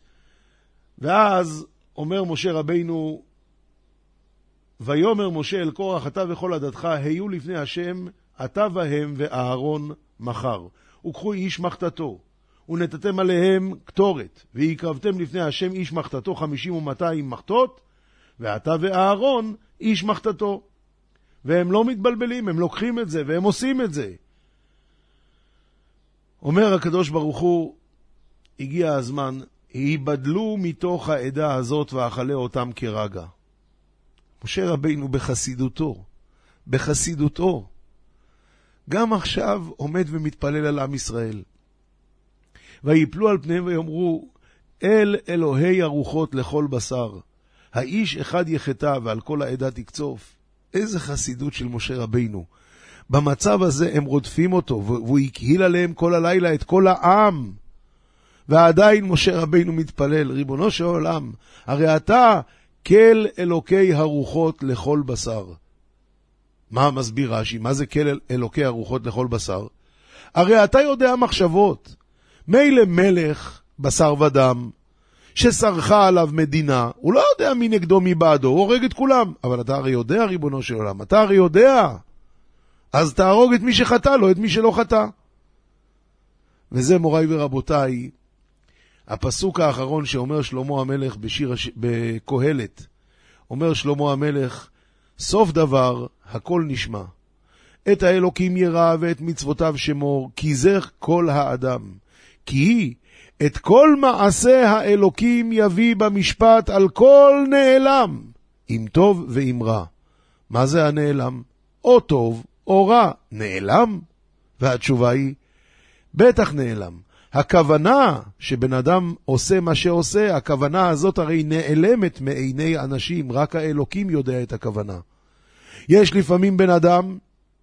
ואז אומר משה רבינו, ויאמר משה אל קורח, אתה וכל עדתך, היו לפני השם, אתה והם ואהרון מחר. וקחו איש מחתתו, ונתתם עליהם קטורת, ויקרבתם לפני השם איש מחתתו חמישים ומאתיים מחתות, ואתה ואהרון איש מחתתו. והם לא מתבלבלים, הם לוקחים את זה, והם עושים את זה. אומר הקדוש ברוך הוא, הגיע הזמן, היבדלו מתוך העדה הזאת ואכלה אותם כרגע. משה רבינו בחסידותו, בחסידותו, גם עכשיו עומד ומתפלל על עם ישראל. ויפלו על פניהם ויאמרו, אל אלוהי הרוחות לכל בשר, האיש אחד יחטא ועל כל העדה תקצוף. איזה חסידות של משה רבינו. במצב הזה הם רודפים אותו, והוא הקהיל עליהם כל הלילה את כל העם. ועדיין משה רבינו מתפלל, ריבונו של עולם, הרי אתה כל אלוקי הרוחות לכל בשר. מה מסביר רש"י? מה זה כל אלוקי הרוחות לכל בשר? הרי אתה יודע מחשבות. מילא מלך, בשר ודם, ששרחה עליו מדינה, הוא לא יודע מי נגדו מי בעדו, הוא הורג את כולם. אבל אתה הרי יודע, ריבונו של עולם, אתה הרי יודע. אז תהרוג את מי שחטא, לא את מי שלא חטא. וזה, מוריי ורבותיי, הפסוק האחרון שאומר שלמה המלך בשיר הש... בקהלת, אומר שלמה המלך, סוף דבר הכל נשמע, את האלוקים ירא ואת מצוותיו שמור, כי זה כל האדם, כי את כל מעשה האלוקים יביא במשפט על כל נעלם, אם טוב ואם רע. מה זה הנעלם? או טוב או רע. נעלם? והתשובה היא, בטח נעלם. הכוונה שבן אדם עושה מה שעושה, הכוונה הזאת הרי נעלמת מעיני אנשים, רק האלוקים יודע את הכוונה. יש לפעמים בן אדם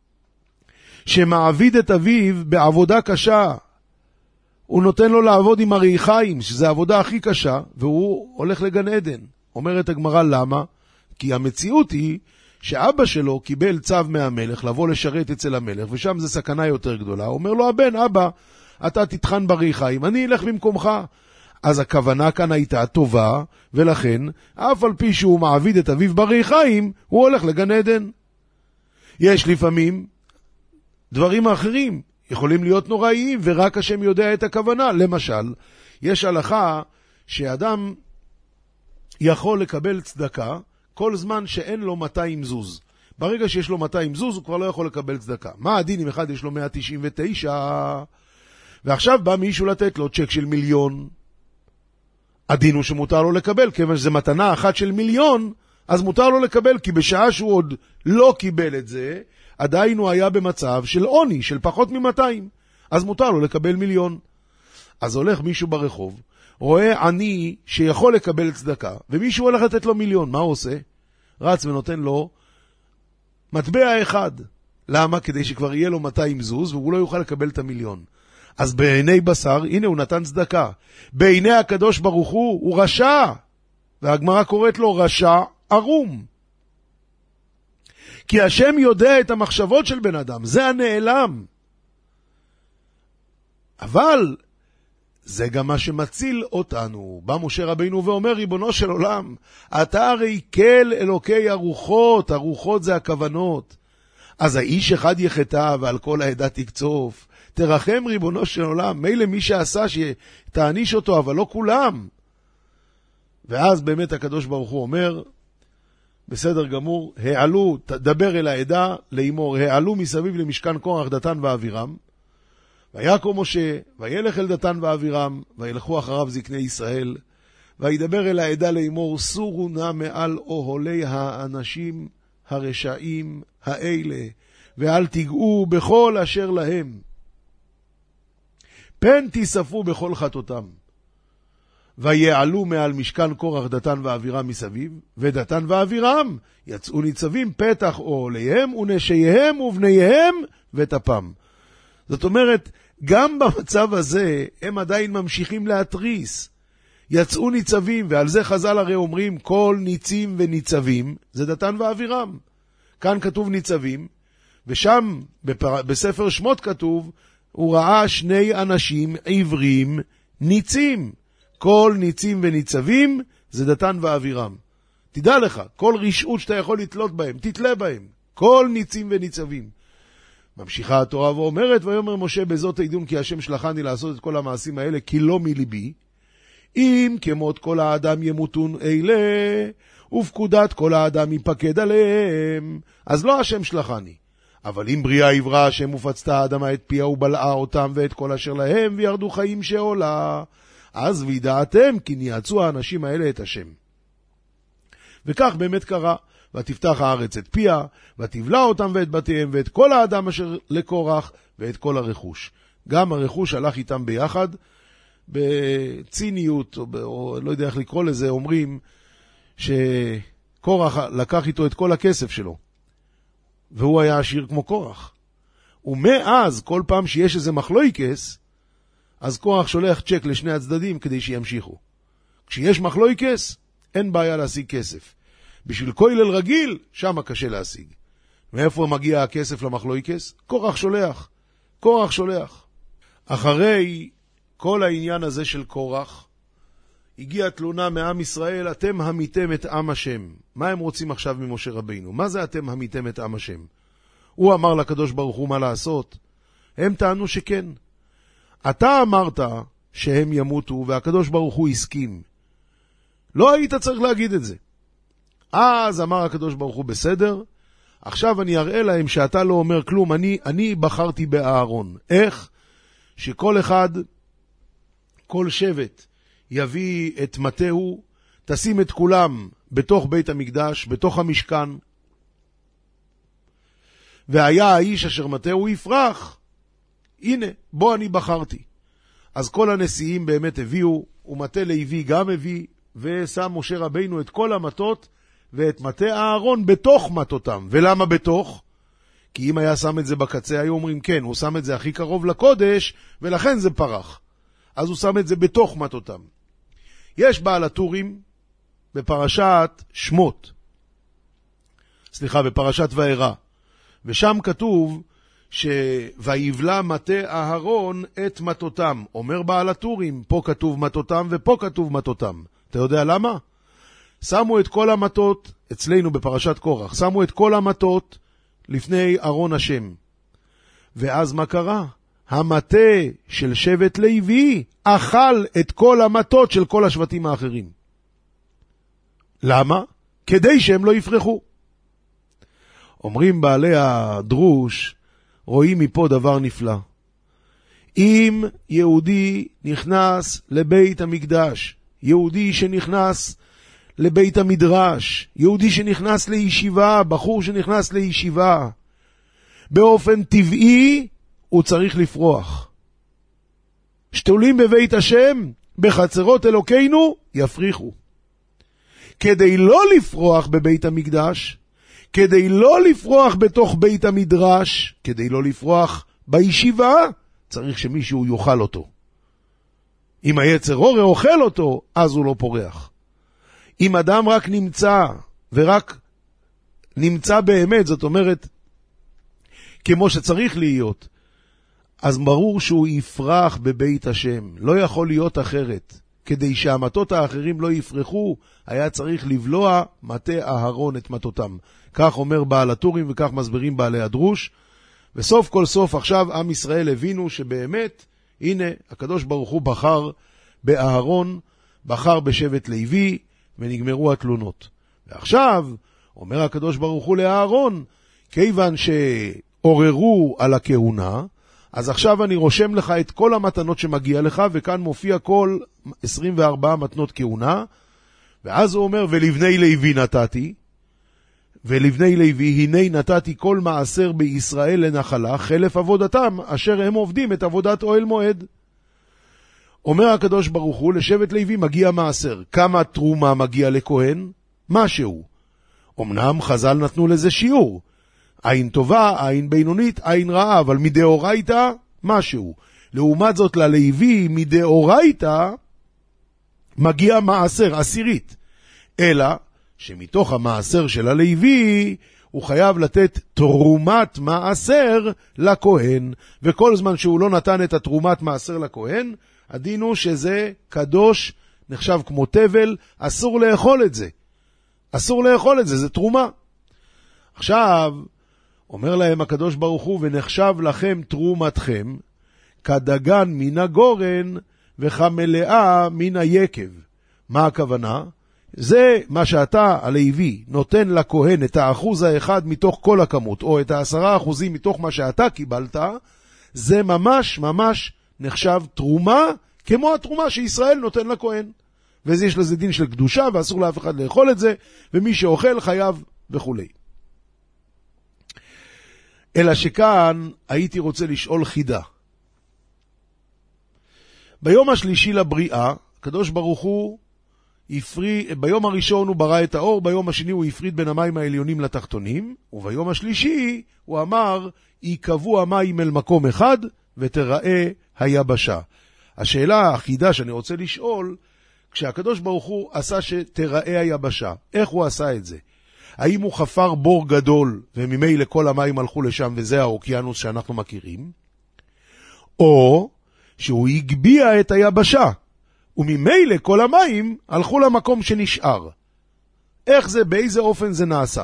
שמעביד את אביו בעבודה קשה, הוא נותן לו לעבוד עם הרי חיים, שזה העבודה הכי קשה, והוא הולך לגן עדן. אומרת הגמרא, למה? כי המציאות היא שאבא שלו קיבל צו מהמלך לבוא לשרת אצל המלך, ושם זה סכנה יותר גדולה. אומר לו הבן, אבא, אתה תתחן ברי חיים, אני אלך במקומך. אז הכוונה כאן הייתה טובה, ולכן, אף על פי שהוא מעביד את אביו ברי חיים, הוא הולך לגן עדן. יש לפעמים דברים אחרים, יכולים להיות נוראיים, ורק השם יודע את הכוונה. למשל, יש הלכה שאדם יכול לקבל צדקה כל זמן שאין לו מאתיים זוז. ברגע שיש לו מאתיים זוז, הוא כבר לא יכול לקבל צדקה. מה הדין אם אחד יש לו מאה תשעים ותשע, ועכשיו בא מישהו לתת לו צ'ק של מיליון? הדין הוא שמותר לו לקבל, כיוון שזה מתנה אחת של מיליון, אז מותר לו לקבל, כי בשעה שהוא עוד לא קיבל את זה, עדיין הוא היה במצב של עוני, של פחות מ-מאתיים. אז מותר לו לקבל מיליון. אז הולך מישהו ברחוב, רואה עני שיכול לקבל צדקה, ומישהו הולך לתת לו מיליון, מה הוא עושה? רץ ונותן לו מטבע אחד. למה? כדי שכבר יהיה לו מאתיים זוז, והוא לא יוכל לקבל את המיליון. אז בעיני בשר, הנה הוא נתן צדקה. בעיני הקדוש ברוך הוא, הוא רשע. והגמרא קוראת לו רשע ערום. כי השם יודע את המחשבות של בן אדם, זה הנעלם. אבל זה גם מה שמציל אותנו. בא משה רבינו ואומר, ריבונו של עולם, אתה הרי כל אלוקי הרוחות, הרוחות זה הכוונות. אז האיש אחד יחטא ועל כל העדה תקצוף. תרחם ריבונו של עולם, מילא מי שעשה שתעניש אותו, אבל לא כולם. ואז באמת הקדוש ברוך הוא אומר, בסדר גמור, העלו, דבר אל העדה לאמור, העלו מסביב למשכן קורח דתן ואבירם, ויקום משה, וילך אל דתן ואבירם, וילכו אחריו זקני ישראל, וידבר אל העדה לאמור, סורו נא מעל אוהלי האנשים הרשעים האלה, ואל תיגעו בכל אשר להם. פן תיספו בכל חטאותם. ויעלו מעל משכן קורח דתן ואבירם מסביב, ודתן ואבירם יצאו ניצבים פתח אוהליהם ונשיהם ובניהם וטפם. זאת אומרת, גם במצב הזה הם עדיין ממשיכים להתריס. יצאו ניצבים, ועל זה חז"ל הרי אומרים, כל ניצים וניצבים זה דתן ואבירם. כאן כתוב ניצבים, ושם בפר... בספר שמות כתוב, הוא ראה שני אנשים עברים ניצים. כל ניצים וניצבים זה דתן ואבירם. תדע לך, כל רשעות שאתה יכול לתלות בהם, תתלה בהם. כל ניצים וניצבים. ממשיכה התורה ואומרת, ויאמר משה בזאת עדון כי השם שלחני לעשות את כל המעשים האלה, כי לא מליבי. אם כמות כל האדם ימותון אלה, ופקודת כל האדם ייפקד עליהם, אז לא השם שלחני. אבל אם בריאה עברה השם ופצתה האדמה את פיה ובלעה אותם ואת כל אשר להם, וירדו חיים שעולה. אז וידעתם כי ניעצו האנשים האלה את השם. וכך באמת קרה. ותפתח הארץ את פיה, ותבלע אותם ואת בתיהם, ואת כל האדם אשר לקורח, ואת כל הרכוש. גם הרכוש הלך איתם ביחד, בציניות, או, או לא יודע איך לקרוא לזה, אומרים שקורח לקח איתו את כל הכסף שלו, והוא היה עשיר כמו קורח. ומאז, כל פעם שיש איזה מחלויקס, אז קורח שולח צ'ק לשני הצדדים כדי שימשיכו. כשיש מחלויקס, אין בעיה להשיג כסף. בשביל כולל רגיל, שם קשה להשיג. מאיפה מגיע הכסף למחלויקס? קורח שולח. קורח שולח. אחרי כל העניין הזה של קורח, הגיעה תלונה מעם ישראל, אתם המיתם את עם השם. מה הם רוצים עכשיו ממשה רבינו? מה זה אתם המיתם את עם השם? הוא אמר לקדוש ברוך הוא מה לעשות. הם טענו שכן. אתה אמרת שהם ימותו, והקדוש ברוך הוא הסכים. לא היית צריך להגיד את זה. אז אמר הקדוש ברוך הוא בסדר, עכשיו אני אראה להם שאתה לא אומר כלום, אני, אני בחרתי באהרון. איך? שכל אחד, כל שבט, יביא את מטהו, תשים את כולם בתוך בית המקדש, בתוך המשכן, והיה האיש אשר מטהו יפרח. הנה, בוא אני בחרתי. אז כל הנשיאים באמת הביאו, ומטה לוי גם הביא, ושם משה רבינו את כל המטות, ואת מטה אהרון בתוך מטותם. ולמה בתוך? כי אם היה שם את זה בקצה, היו אומרים כן, הוא שם את זה הכי קרוב לקודש, ולכן זה פרח. אז הוא שם את זה בתוך מטותם. יש בעל הטורים בפרשת שמות, סליחה, בפרשת וארא, ושם כתוב שויבלע מטה אהרון את מטותם. אומר בעל הטורים, פה כתוב מטותם ופה כתוב מטותם. אתה יודע למה? שמו את כל המטות, אצלנו בפרשת קורח, שמו את כל המטות לפני ארון השם. ואז מה קרה? המטה של שבט לוי אכל את כל המטות של כל השבטים האחרים. למה? כדי שהם לא יפרחו. אומרים בעלי הדרוש, רואים מפה דבר נפלא. אם יהודי נכנס לבית המקדש, יהודי שנכנס לבית המדרש, יהודי שנכנס לישיבה, בחור שנכנס לישיבה, באופן טבעי הוא צריך לפרוח. שתולים בבית השם, בחצרות אלוקינו, יפריחו. כדי לא לפרוח בבית המקדש, כדי לא לפרוח בתוך בית המדרש, כדי לא לפרוח בישיבה, צריך שמישהו יאכל אותו. אם היצר אורה אוכל אותו, אז הוא לא פורח. אם אדם רק נמצא, ורק נמצא באמת, זאת אומרת, כמו שצריך להיות, אז ברור שהוא יפרח בבית השם. לא יכול להיות אחרת. כדי שהמטות האחרים לא יפרחו, היה צריך לבלוע מטה אהרון את מטותם. כך אומר בעל הטורים וכך מסברים בעלי הדרוש. וסוף כל סוף עכשיו עם ישראל הבינו שבאמת, הנה, הקדוש ברוך הוא בחר באהרון, בחר בשבט לוי, ונגמרו התלונות. ועכשיו, אומר הקדוש ברוך הוא לאהרון, כיוון שעוררו על הכהונה, אז עכשיו אני רושם לך את כל המתנות שמגיע לך, וכאן מופיע כל עשרים וארבע מתנות כהונה, ואז הוא אומר, ולבני לוי נתתי, ולבני לוי, הנה נתתי כל מעשר בישראל לנחלה, חלף עבודתם, אשר הם עובדים את עבודת אוהל מועד. אומר הקדוש ברוך הוא, לשבט לוי מגיע מעשר. כמה תרומה מגיע לכהן? משהו. אמנם חז"ל נתנו לזה שיעור. עין טובה, עין בינונית, עין רעה, אבל מדאורייתא משהו. לעומת זאת ללוי, מדאורייתא מגיע מעשר, עשירית. אלא שמתוך המעשר של הלוי הוא חייב לתת תרומת מעשר לכהן, וכל זמן שהוא לא נתן את התרומת מעשר לכהן, הדין הוא שזה קדוש, נחשב כמו טבל, אסור לאכול את זה. אסור לאכול את זה, זה תרומה. עכשיו, אומר להם הקדוש ברוך הוא, ונחשב לכם תרומתכם, כדגן מן הגורן וכמלאה מן היקב. מה הכוונה? זה מה שאתה, הלוי, נותן לכהן את האחוז האחד מתוך כל הכמות, או את העשרה אחוזים מתוך מה שאתה קיבלת, זה ממש ממש נחשב תרומה, כמו התרומה שישראל נותן לכהן. וזה יש לזה דין של קדושה, ואסור לאף אחד לאכול את זה, ומי שאוכל חייב וכו'. אלא שכאן הייתי רוצה לשאול חידה. ביום השלישי לבריאה, הקדוש ברוך הוא יפריד, ביום הראשון הוא ברא את האור, ביום השני הוא יפריד בין המים העליונים לתחתונים, וביום השלישי הוא אמר, יקבעו המים אל מקום אחד, ותראה היבשה. השאלה החידה שאני רוצה לשאול, כשהקדוש ברוך הוא עשה שתראה היבשה, איך הוא עשה את זה? האם הוא חפר בור גדול, וממילא כל המים הלכו לשם, וזה האוקיינוס שאנחנו מכירים? או שהוא הגביע את היבשה, וממילא כל המים הלכו למקום שנשאר. איך זה, באיזה אופן זה נעשה?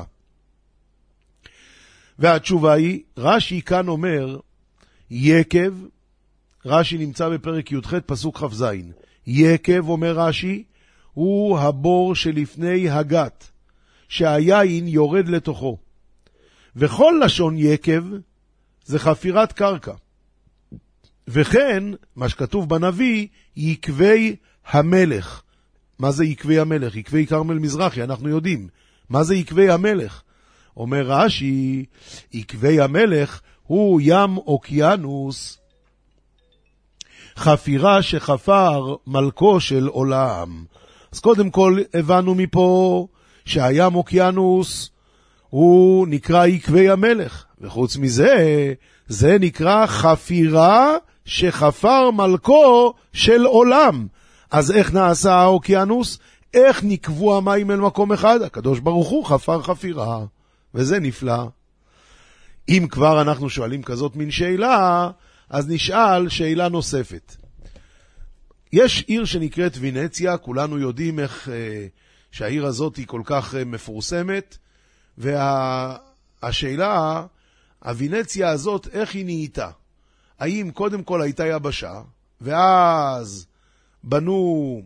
והתשובה היא, רש"י כאן אומר, יקב, רש"י נמצא בפרק י"ח פסוק כ"ז, יקב, אומר רש"י, הוא הבור שלפני הגת, שהיין יורד לתוכו. וכל לשון יקב זה חפירת קרקע. וכן, מה שכתוב בנביא, יקבי המלך. מה זה יקבי המלך? יקבי כרמל מזרחי, אנחנו יודעים. מה זה יקבי המלך? אומר רש"י, יקבי המלך הוא ים אוקיינוס, חפירה שחפר מלכו של עולם. אז קודם כל הבנו מפה שהים אוקיינוס הוא נקרא יקבי המלך, וחוץ מזה, זה נקרא חפירה שחפר מלכו של עולם. אז איך נעשה האוקיינוס? איך נקבו המים אל מקום אחד? הקדוש ברוך הוא חפר חפירה, וזה נפלא. אם כבר אנחנו שואלים כזאת מין שאלה, אז נשאל שאלה נוספת. יש עיר שנקראת וינציה, כולנו יודעים איך אה, שהעיר הזאת היא כל כך אה, מפורסמת, והשאלה, הוינציה הזאת, איך היא נהייתה? האם קודם כל הייתה יבשה, ואז בנו,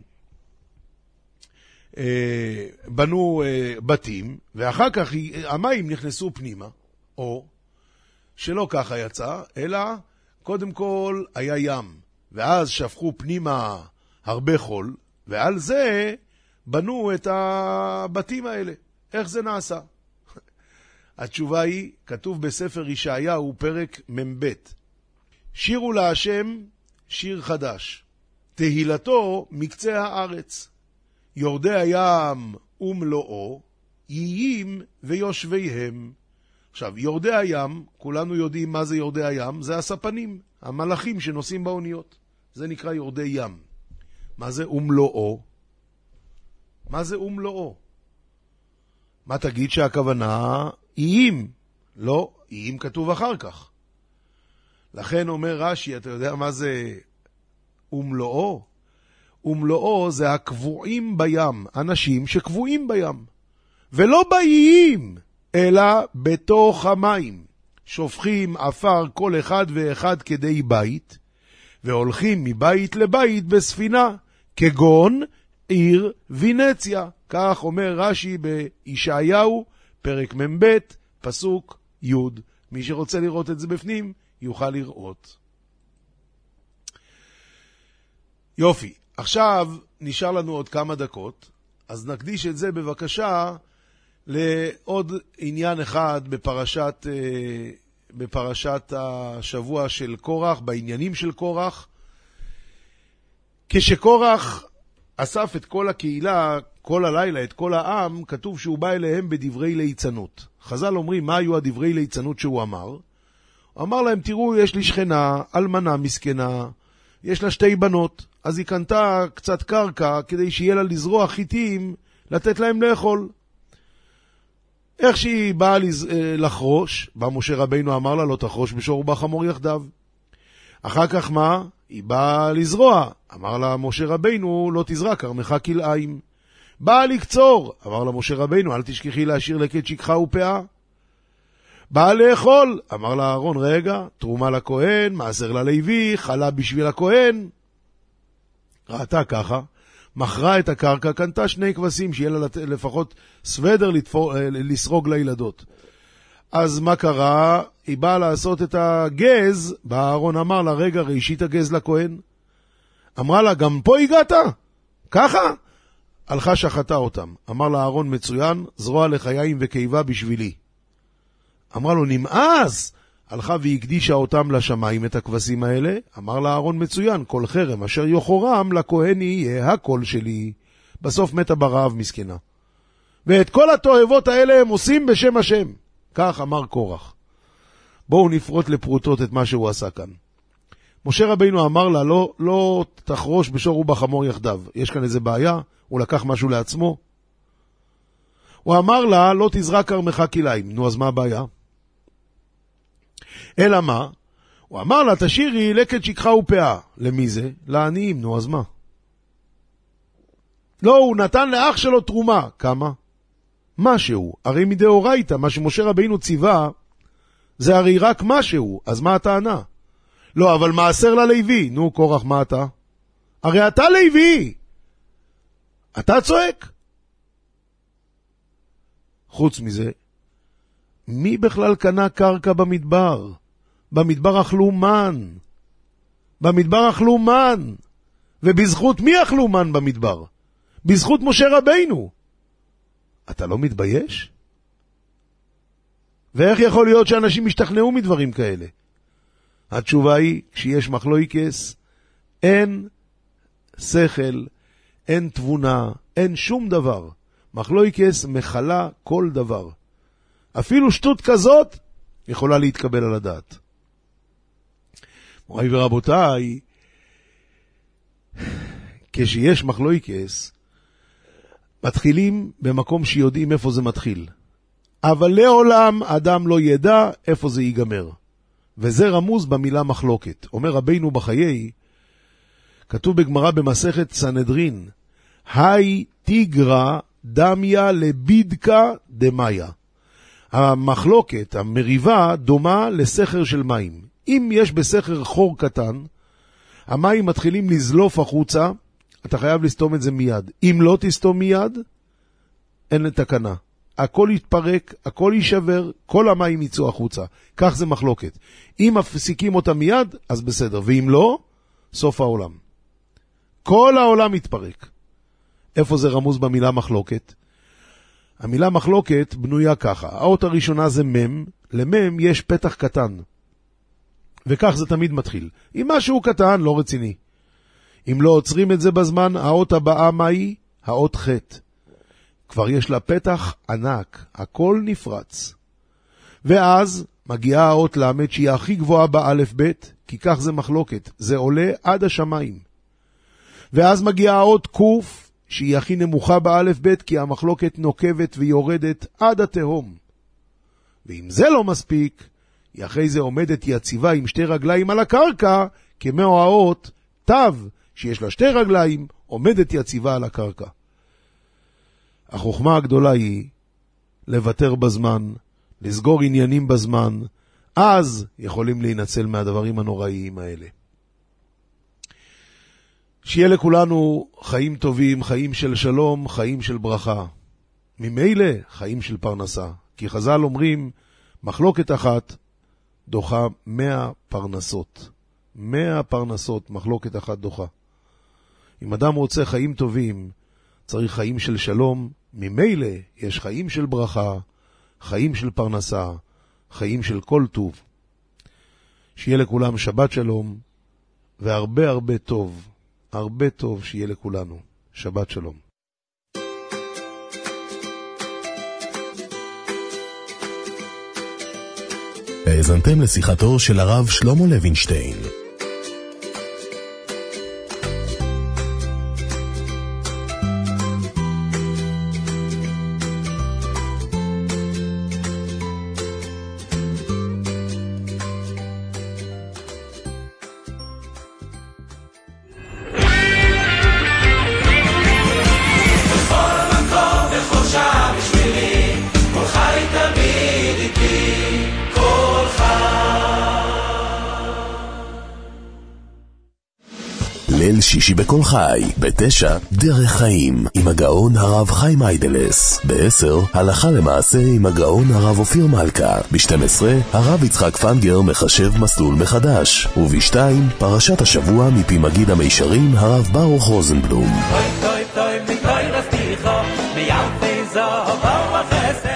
אה, בנו אה, בתים, ואחר כך המים נכנסו פנימה, או שלא ככה יצא, אלא קודם כל היה ים, ואז שפכו פנימה הרבה חול, ועל זה בנו את הבתים האלה. איך זה נעשה? התשובה היא, כתוב בספר ישעיהו, פרק ממבט. שירו להשם שיר חדש, תהילתו מקצה הארץ. יורדי הים ומלואו, ייים ויושביהם. עכשיו, יורדי הים, כולנו יודעים מה זה יורדי הים, זה הספנים, המלאכים שנוסעים באוניות. זה נקרא יורדי ים. מה זה ומלואו? מה זה ומלואו? מה תגיד שהכוונה? איים. לא, איים כתוב אחר כך. לכן אומר רש"י, אתה יודע מה זה ומלואו? ומלואו זה הקבועים בים, אנשים שקבועים בים. ולא באיים, אלא בתוך המים. שופכים עפר כל אחד ואחד כדי בית, והולכים מבית לבית בספינה, כגון עיר וינציה. כך אומר רש"י בישעיהו, פרק ממבט, פסוק י'. מי שרוצה לראות את זה בפנים, יוכל לראות. יופי, עכשיו נשאר לנו עוד כמה דקות, אז נקדיש את זה בבקשה לעוד עניין אחד בפרשת, בפרשת השבוע של קורח, בעניינים של קורח. כשקורח אסף את כל הקהילה, כל הלילה, את כל העם, כתוב שהוא בא אליהם בדברי ליצנות. חז"ל אומרים, מה היו הדברי ליצנות שהוא אמר? הוא אמר להם, תראו, יש לי שכנה, אלמנה מסכנה, יש לה שתי בנות, אז היא קנתה קצת קרקע כדי שיהיה לה לזרוע חיטים, לתת להם לאכול. איך שהיא באה לז... לחרוש, בא משה רבינו אמר לה, לא תחרוש בשור ובחמור יחדיו. אחר כך מה? היא באה לזרוע, אמר לה משה רבינו, לא תזרע כרמך כלאיים. באה לקצור, אמר לה משה רבינו, אל תשכחי להשאיר לקט שכחה ופאה. באה לאכול, אמר לה אהרון, רגע, תרומה לכהן, מעשר ללוי, חלה בשביל הכהן. ראתה ככה, מכרה את הקרקע, קנתה שני כבשים, שיהיה לה לפחות סוודר לתפור, לסרוג לילדות. אז מה קרה? היא באה לעשות את הגז, בא אהרון אמר לה, רגע, ראשית הגז לכהן. אמרה לה, גם פה הגעת? ככה? הלכה שחטה אותם. אמר לה אהרון, מצוין, זרוע לחיים וקיבה בשבילי. אמרה לו, נמאס! הלכה והקדישה אותם לשמיים את הכבשים האלה. אמר לה אהרון, מצוין, כל חרם אשר יוחורם לכהן יהיה הקול שלי. בסוף מתה ברעב מסכנה. ואת כל התועבות האלה הם עושים בשם השם. כך אמר קורח. בואו נפרוט לפרוטות את מה שהוא עשה כאן. משה רבינו אמר לה, לא, לא תחרוש בשור ובחמור יחדיו. יש כאן איזה בעיה? הוא לקח משהו לעצמו? הוא אמר לה, לא תזרע כרמך כלאיים. נו, אז מה הבעיה? אלא מה? הוא אמר לה, תשאירי לקט שכחה ופאה. למי זה? לעניים. נו, אז מה? לא, הוא נתן לאח שלו תרומה. כמה? משהו. הרי מדאורייתא, מה שמשה רבינו ציווה, זה הרי רק משהו. אז מה הטענה? לא, אבל מעשר ללוי. נו, קורח, מה אתה? הרי אתה לוי. אתה צועק. חוץ מזה, מי בכלל קנה קרקע במדבר? במדבר אכלו מן. במדבר אכלו מן. ובזכות מי אכלו מן במדבר? בזכות משה רבינו. אתה לא מתבייש? ואיך יכול להיות שאנשים משתכנעו מדברים כאלה? התשובה היא, כשיש מחלוקס, אין שכל, אין תבונה, אין שום דבר. מחלוקס מחלה כל דבר. אפילו שטות כזאת יכולה להתקבל על הדעת. מוריי ורבותיי, כשיש מחלוקס, מתחילים במקום שיודעים איפה זה מתחיל. אבל לעולם אדם לא ידע איפה זה ייגמר. וזה רמוז במילה מחלוקת. אומר רבינו בחיי, כתוב בגמרא במסכת סנהדרין, היי תיגרא דמיה לבידקה דמיה. המחלוקת, המריבה, דומה לסכר של מים. אם יש בסכר חור קטן, המים מתחילים לזלוף החוצה, אתה חייב לסתום את זה מיד. אם לא תסתום מיד, אין לתקנה. הכל יתפרק, הכל יישבר, כל המים יצאו החוצה. כך זה מחלוקת. אם מפסיקים אותה מיד, אז בסדר. ואם לא, סוף העולם. כל העולם יתפרק. איפה זה רמוז במילה מחלוקת? המילה מחלוקת בנויה ככה. האות הראשונה זה מם, למם יש פתח קטן. וכך זה תמיד מתחיל. אם משהו קטן, לא רציני. אם לא עוצרים את זה בזמן, האות הבאה מה היא? האות ח'. כבר יש לה פתח ענק, הכל נפרץ. ואז מגיעה האות למד שהיא הכי גבוהה באלף בית, כי כך זה מחלוקת, זה עולה עד השמיים. ואז מגיעה האות קוף, שהיא הכי נמוכה באלף בית, כי המחלוקת נוקבת ויורדת עד התהום. ואם זה לא מספיק, היא אחרי זה עומדת יציבה עם שתי רגליים על הקרקע, כמו האות תו, שיש לה שתי רגליים, עומדת יציבה על הקרקע. החוכמה הגדולה היא לוותר בזמן, לסגור עניינים בזמן, אז יכולים להינצל מהדברים הנוראיים האלה. שיהיה לכולנו חיים טובים, חיים של שלום, חיים של ברכה. ממילא חיים של פרנסה. כי חז"ל אומרים, מחלוקת אחת דוחה מאה פרנסות. מאה פרנסות, מחלוקת אחת דוחה. אם אדם רוצה חיים טובים, צריך חיים של שלום. ממילא יש חיים של ברכה, חיים של פרנסה, חיים של כל טוב. שיהיה לכולם שבת שלום, והרבה הרבה טוב, הרבה טוב שיהיה לכולנו. שבת שלום. האזנתם לשיחתו של הרב שלמה לוינשטיין. ליל שישי בכל חי, בתשע דרך חיים עם הגאון הרב חיים איידלס, בעשר הלכה למעשה עם הגאון הרב אופיר מלכה, ב-שתים עשרה הרב יצחק פנגר מחשב מסלול מחדש, וב-שתיים פרשת השבוע מפי מגיד המישרים הרב ברוך רוזנבלום. טוי טוי טוי מטוי רסתיכו מיאלפי זוהר וחסד.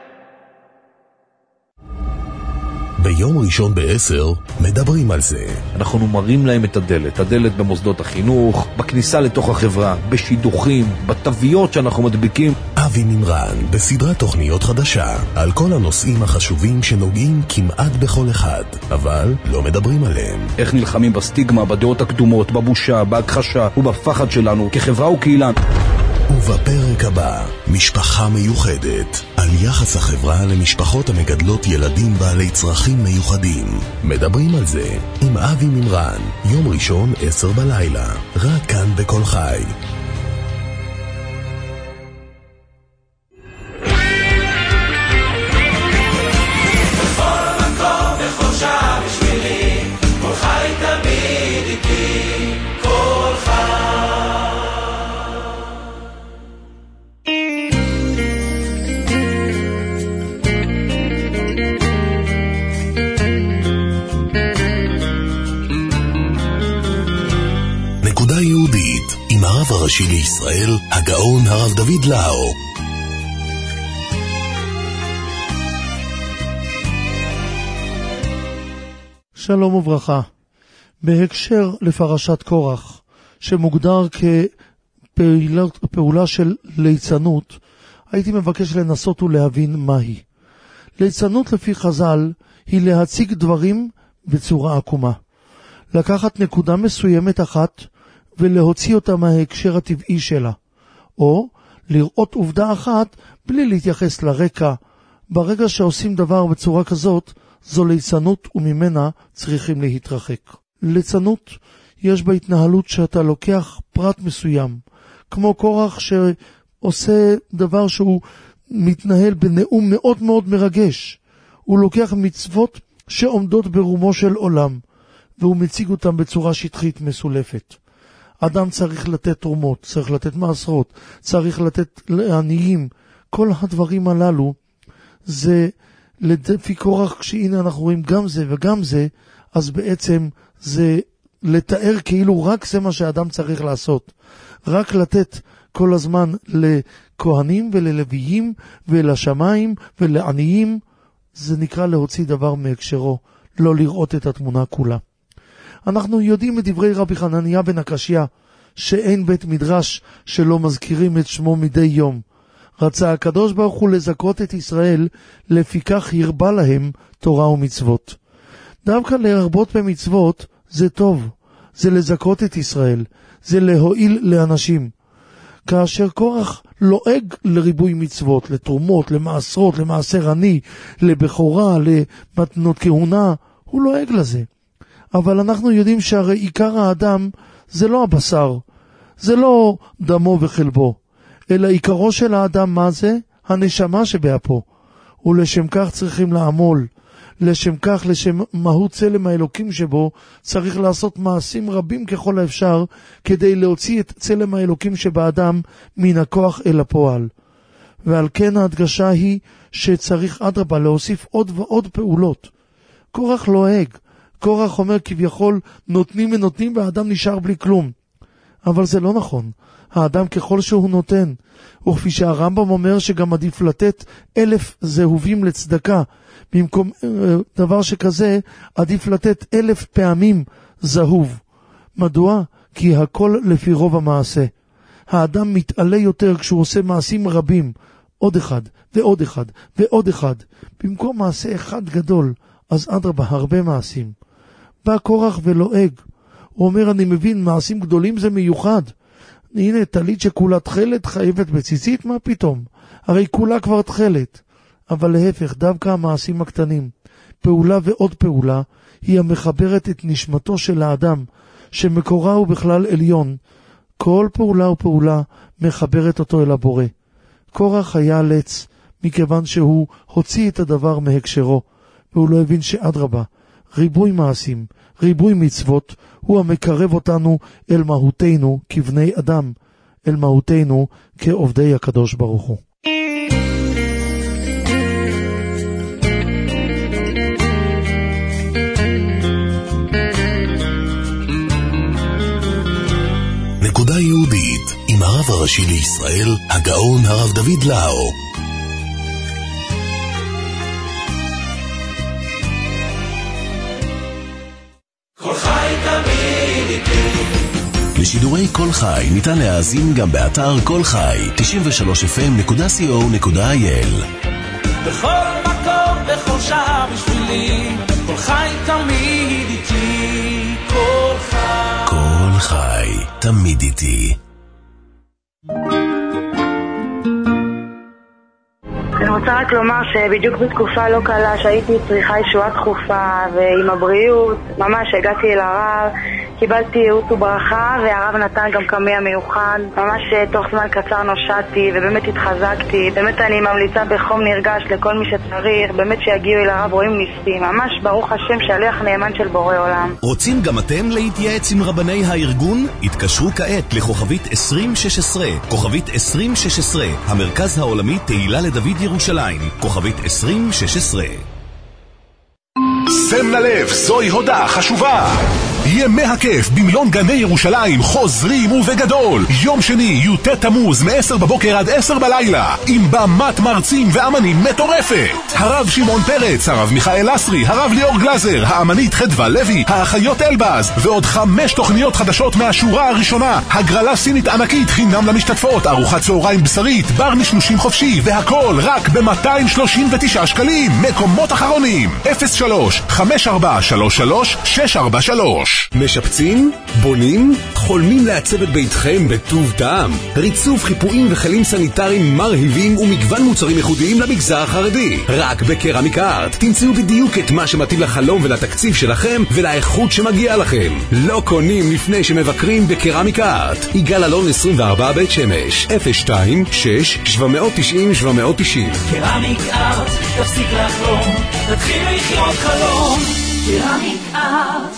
ביום ראשון בעשר מדברים על זה. אנחנו מראים להם את הדלת, הדלת במוסדות החינוך, בכניסה לתוך החברה, בשידוכים, בתוויות שאנחנו מדביקים. אבי נמרן בסדרת תוכניות חדשה על כל הנושאים החשובים שנוגעים כמעט בכל אחד, אבל לא מדברים עליהם. איך נלחמים בסטיגמה, בדעות הקדומות, בבושה, בהכחשה ובפחד שלנו כחברה וקהילה. ובפרק הבא, משפחה מיוחדת, על יחס החברה למשפחות המגדלות ילדים בעלי צרכים מיוחדים. מדברים על זה עם אבי ממרן, יום ראשון עשר בלילה, רק כאן בכל חי. הרב הראשי לישראל, הגאון הרב דוד לאו. שלום וברכה. בהקשר לפרשת קורח, שמוגדר כפעולה של ליצנות, הייתי מבקש לנסות ולהבין מהי. ליצנות לפי חז"ל היא להציג דברים בצורה עקומה. לקחת נקודה מסוימת אחת ולהוציא אותה מההקשר הטבעי שלה, או לראות עובדה אחת בלי להתייחס לרקע ברגע שעושים דבר בצורה כזאת, זו ליצנות וממנה צריכים להתרחק. ליצנות יש בהתנהלות שאתה לוקח פרט מסוים, כמו קורח שעושה דבר שהוא מתנהל בנאום מאוד מאוד מרגש. הוא לוקח מצוות שעומדות ברומו של עולם, והוא מציג אותם בצורה שטחית מסולפת. אדם צריך לתת תרומות, צריך לתת מעשרות, צריך לתת לעניים. כל הדברים הללו זה לפי קורח, כשהנה אנחנו רואים גם זה וגם זה, אז בעצם זה לתאר כאילו רק זה מה שאדם צריך לעשות. רק לתת כל הזמן לכהנים וללוויים ולשמיים ולעניים, זה נקרא להוציא דבר מהקשרו, לא לראות את התמונה כולה. אנחנו יודעים מדברי רבי חנניה בן הקשיא, שאין בית מדרש שלא מזכירים את שמו מדי יום. רצה הקדוש ברוך הוא לזכות את ישראל, לפיכך הרבה להם תורה ומצוות. דווקא להרבות במצוות זה טוב, זה לזכות את ישראל, זה להועיל לאנשים. כאשר קורח לועג לריבוי מצוות, לתרומות, למעשרות, למעשר עני, לבכורה, למתנות כהונה, הוא לועג לזה. אבל אנחנו יודעים שהרי עיקר האדם זה לא הבשר, זה לא דמו וחלבו, אלא עיקרו של האדם מה זה? הנשמה שבאפו. ולשם כך צריכים לעמול, לשם כך, לשם מהות צלם האלוקים שבו, צריך לעשות מעשים רבים ככל האפשר, כדי להוציא את צלם האלוקים שבאדם מן הכוח אל הפועל. ועל כן ההדגשה היא שצריך אדרבה להוסיף עוד ועוד פעולות. קורח לועג, קורח אומר כביכול נותנים ונותנים והאדם נשאר בלי כלום. אבל זה לא נכון. האדם ככל שהוא נותן, וכפי שהרמב"ם אומר שגם עדיף לתת אלף זהובים לצדקה, במקום דבר שכזה עדיף לתת אלף פעמים זהוב. מדוע? כי הכל לפי רוב המעשה. האדם מתעלה יותר כשהוא עושה מעשים רבים, עוד אחד ועוד אחד ועוד אחד, במקום מעשה אחד גדול, אז אדרבה הרבה מעשים. בא קורח ולועג, הוא אומר אני מבין מעשים גדולים זה מיוחד, הנה תלית שכולה תחלת חייבת בציצית, מה פתאום? הרי כולה כבר תחלת. אבל להפך, דווקא המעשים הקטנים, פעולה ועוד פעולה, היא המחברת את נשמתו של האדם, שמקורה הוא בכלל עליון. כל פעולה ופעולה מחברת אותו אל הבורא. קורח היה לץ, מכיוון שהוא הוציא את הדבר מהקשרו, והוא לא הבין שאדרבה, ריבוי מעשים, ריבוי מצוות, הוא המקרב אותנו אל מהותנו כבני אדם, אל מהותנו כעובדי הקדוש ברוך הוא. נקודה יהודית עם הרב הראשי לישראל, הגאון הרב דוד לאו. כל חי תמיד איתי. לשידורי כל חי ניתן להאזין גם באתר כל חי תשעים ושלוש אף אם נקודה סי או נקודה איי אל. בכל מקום, בכל שעה בשבילי, כל חי תמיד איתי, כל חי. כל חי תמיד איתי. אני רוצה רק לומר שבדיוק בתקופה לא קלה שהייתי צריכה ישועה דחופה, ועם הבריאות ממש הגעתי אל הרב, קיבלתי ייעוץ וברכה, והרב נתן גם קמע מיוחד. ממש תוך זמן קצר נושעתי ובאמת התחזקתי. באמת אני ממליצה בחום נרגש לכל מי שצריך, באמת שיגיעו אל הרב, רואים ניסים. ממש ברוך השם שליח נאמן של בורא עולם. רוצים גם אתם להתייעץ עם רבני הארגון? התקשרו כעת לכוכבית עשרים שש עשרה, כוכבית עשרים שש עשרה, המרכז העולמי תהילה לדוד ירושלים, כוכבית עשרים שש עשרה. שם ללב, זוהי הודעה חשובה. ימי הכיף במלון גני ירושלים חוזרים ובגדול. יום שני, י"ט תמוז, מ-עשר בבוקר עד עשר בלילה, עם במת מרצים ואמנים מטורפת. הרב שמעון פרץ, הרב מיכאל אסרי, הרב ליאור גלזר, האמנית חדווה לוי, האחיות אלבז, ועוד חמש תוכניות חדשות מהשורה הראשונה. הגרלה סינית ענקית חינם למשתתפות, ארוחת צהריים בשרית, בר נשנושים חופשי, והכל רק ב-מאתיים שלושים ותשעה שקלים. מקומות אחרונים אפס שלוש חמש ארבע שלוש שלוש שש ארבע שלוש. שלוש. משפצים? בונים? חולמים לעצב את ביתכם בטוב טעם? ריצוף, חיפויים וכלים סניטריים מרהיבים ומגוון מוצרים ייחודיים למגזר החרדי. רק בקרמיק ארט תמצאו בדיוק את מה שמתאים לחלום ולתקציב שלכם ולאיכות שמגיע לכם. לא קונים לפני שמבקרים בקרמיק ארט. יגאל אלון עשרים וארבע בית שמש, אפס שתיים שש שבע תשעים שבע תשעים. קרמיק ארט, תפסיק לחלום, תתחיל לחיות חלום. קרמיק ארט.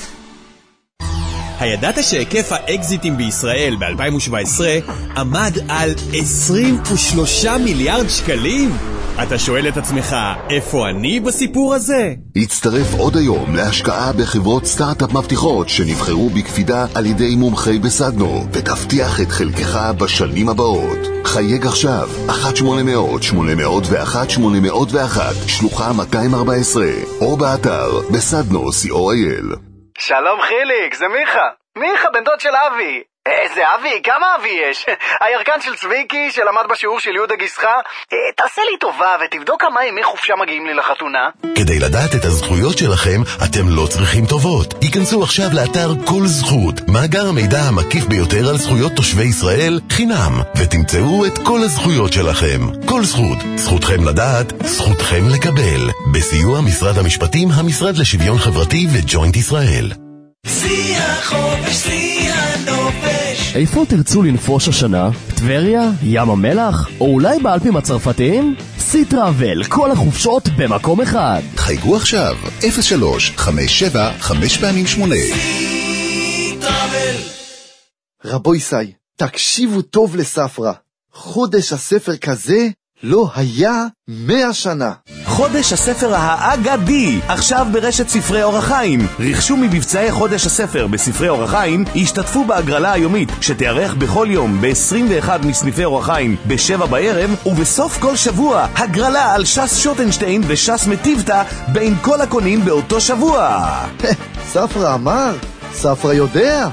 הידעת שהיקף האקזיטים בישראל ב-אלפיים שבע עשרה עמד על עשרים ושלושה מיליארד שקלים? אתה שואל את עצמך, איפה אני בסיפור הזה? הצטרף עוד היום להשקעה בחברות סטארט-אפ מבטיחות שנבחרו בקפידה על ידי מומחי בסדנו, ותבטיח את חלקך בשנים הבאות. חייג עכשיו, אחת שמונה מאות שמונה מאות ואחת שמונה מאות ואחת, שלוחה מאתיים וארבע עשרה, או באתר בסדנו סי או איי אל. שלום חיליק, זה מיכה. מיכה, בן דוד של אבי. איזה אבי? כמה אבי יש? הירקן של צביקי שלמד בשיעור של יהודה גיסחה. תעשה לי טובה ותבדוק כמה ימי חופשה מגיעים לי לחתונה. כדי לדעת את הזכויות שלכם, אתם לא צריכים טובות. היכנסו עכשיו לאתר כל זכות, מאגר המידע המקיף ביותר על זכויות תושבי ישראל, חינם, ותמצאו את כל הזכויות שלכם. כל זכות, זכותכם לדעת, זכותכם לקבל. בסיוע משרד המשפטים, המשרד לשוויון חברתי וג'וינט ישראל. שיח חופש, שיח נופש. איפה תרצו לנפוש השנה? טבריה? ים המלח? או אולי באלפים הצרפתיים? סי-טראבל, כל החופשות במקום אחד. חייגו עכשיו, אפס שלוש חמש שבע חמש פעמים שמונה. סי-טראבל. רבוי סי, תקשיבו טוב לספרה. חודש הספר כזה לא היה מאה שנה. חודש הספר האגדי, עכשיו ברשת ספרי אור החיים. רכשו מבצעי חודש הספר בספרי אור החיים, השתתפו בהגרלה היומית שתארך בכל יום ב-עשרים ואחד מסניפי אור החיים בשבע בערב, ובסוף כל שבוע הגרלה על שס שוטנשטיין ושס מטיבטה בין כל הקונים באותו שבוע. ספרה אמר, ספרה יודע.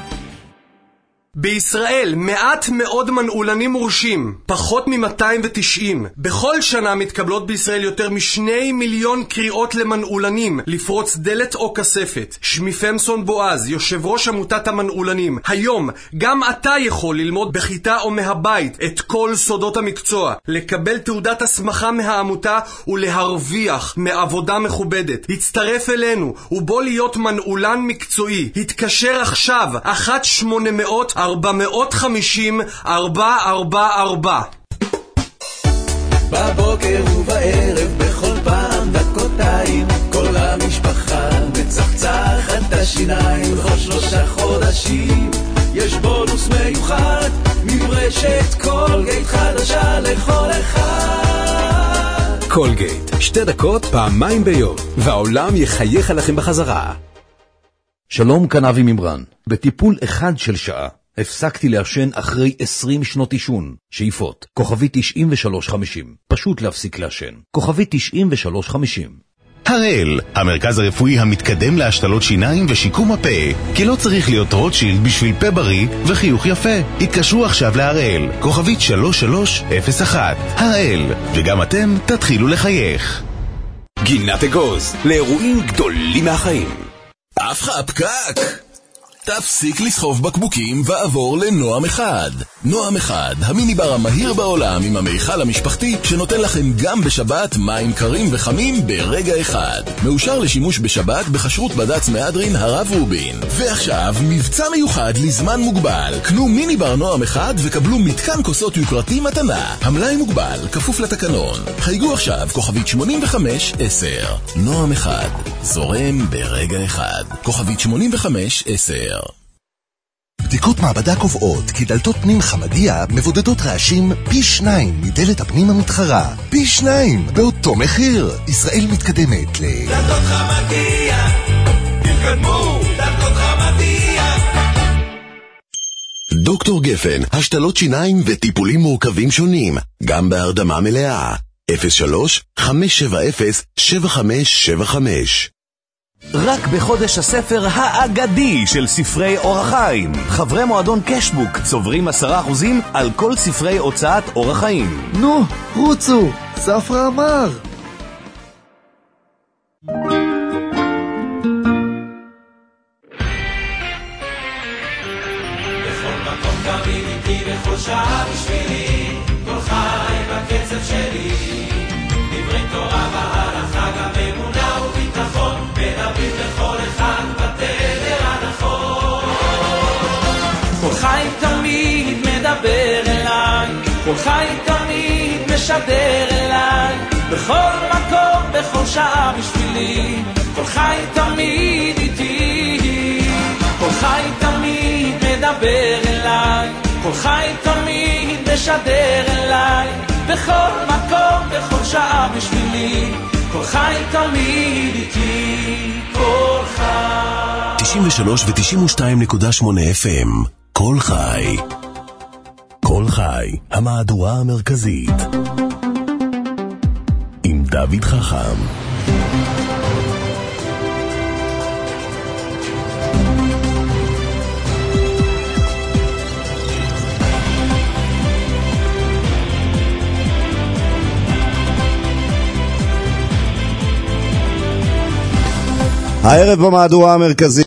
בישראל מעט מאוד מנעולנים מורשים, פחות מ-מאתיים ותשעים. בכל שנה מתקבלות בישראל יותר משני מיליון קריאות למנעולנים לפרוץ דלת או כספת. שמי פמסון בועז, יושב ראש עמותת המנעולנים. היום גם אתה יכול ללמוד בכיתה או מהבית את כל סודות המקצוע, לקבל תעודת הסמכה מהעמותה ולהרוויח מעבודה מכובדת. הצטרף אלינו ובוא להיות מנעולן מקצועי. התקשר עכשיו אחת שמונה מאות ארבע מאות וחמישים ארבע ארבע ארבע. בבוקר ובערב בכל פעם דקותיים כל המשפחה מצחצחת את השיניים. בכל שלושה חודשים יש בונוס מיוחד מברשת קולגייט חדשה לכל אחד. קולגייט, שתי דקות פעמיים ביום והעולם יחייך עליכם בחזרה. שלום, כאן אבי ממרן. בטיפול אחד של שעה הפסקתי לעשן אחרי עשרים שנות עישון. שאיפות, כוכבי תשעים ושלוש חמישים. פשוט להפסיק לעשן. כוכבי תשעים ושלוש חמישים. הראל, המרכז הרפואי המתקדם להשתלות שיניים ושיקום הפה. כי לא צריך להיות רוטשילד בשביל פה בריא וחיוך יפה. התקשרו עכשיו להראל, כוכבית שלוש שלוש אפס אחת. הראל, וגם אתם תתחילו לחייך. גינת אגוז, לאירועים גדולים מהחיים. אף לך פקק! תפסיק לסחוב בקבוקים ועבור לנועם אחד. נועם אחד, המיניבר המהיר בעולם עם המיכל המשפחתי שנותן לכם גם בשבת מים קרים וחמים ברגע אחד. מאושר לשימוש בשבת בחשרות בד"ץ מהדרין הרב רובין. ועכשיו מבצע מיוחד לזמן מוגבל. קנו מיניבר נועם אחד וקבלו מתקן כוסות יוקרתי מתנה. המלאי מוגבל, כפוף לתקנון. חייגו עכשיו כוכבית שמונים וחמש עשר. נועם אחד, זורם ברגע אחד. כוכבית שמונים וחמש עשר. בדיקות מעבדה קובעות כי דלתות פנים חמדיה מבודדות רעשים פי שניים מדלת הפנים המתחרה. פי שניים באותו מחיר. ישראל מתקדמת ל... דלתות חמדיה, תתקדמו, דלתות חמדיה. דוקטור גפן, השתלות שיניים וטיפולים מורכבים שונים, גם בהרדמה מלאה. אפס שלוש חמש שבע אפס שבע חמש שבע חמש. רק בחודש הספר האגדי של ספרי אור החיים, חברי מועדון קשבוק צוברים עשרה אחוזים על כל ספרי הוצאת אור החיים. נו, רוצו, ספרה אמר. כל שעה בשבילי, כל חי בקצב שלי. דברי תורה והלכה, גם אמונה וביטחון, מדברים לכל אחד בתדר הנכון. כל חי תמיד מדבר אליי, כל חי תמיד משדר אליי, בכל מקום, בכל שעה בשבילי, כל חי תמיד איתי. כל חי תמיד מדבר אליי, כל חי תמיד משדר אליי, בכל מקום, בכל שעה בשבילי, כל חי תמיד איתי. כל חי תשעים ושלוש ו-תשעים ושתיים נקודה שמונה אף אם כל חי. כל חי, המהדורה המרכזית עם דוד חכם. הערב במהדורה המרכזית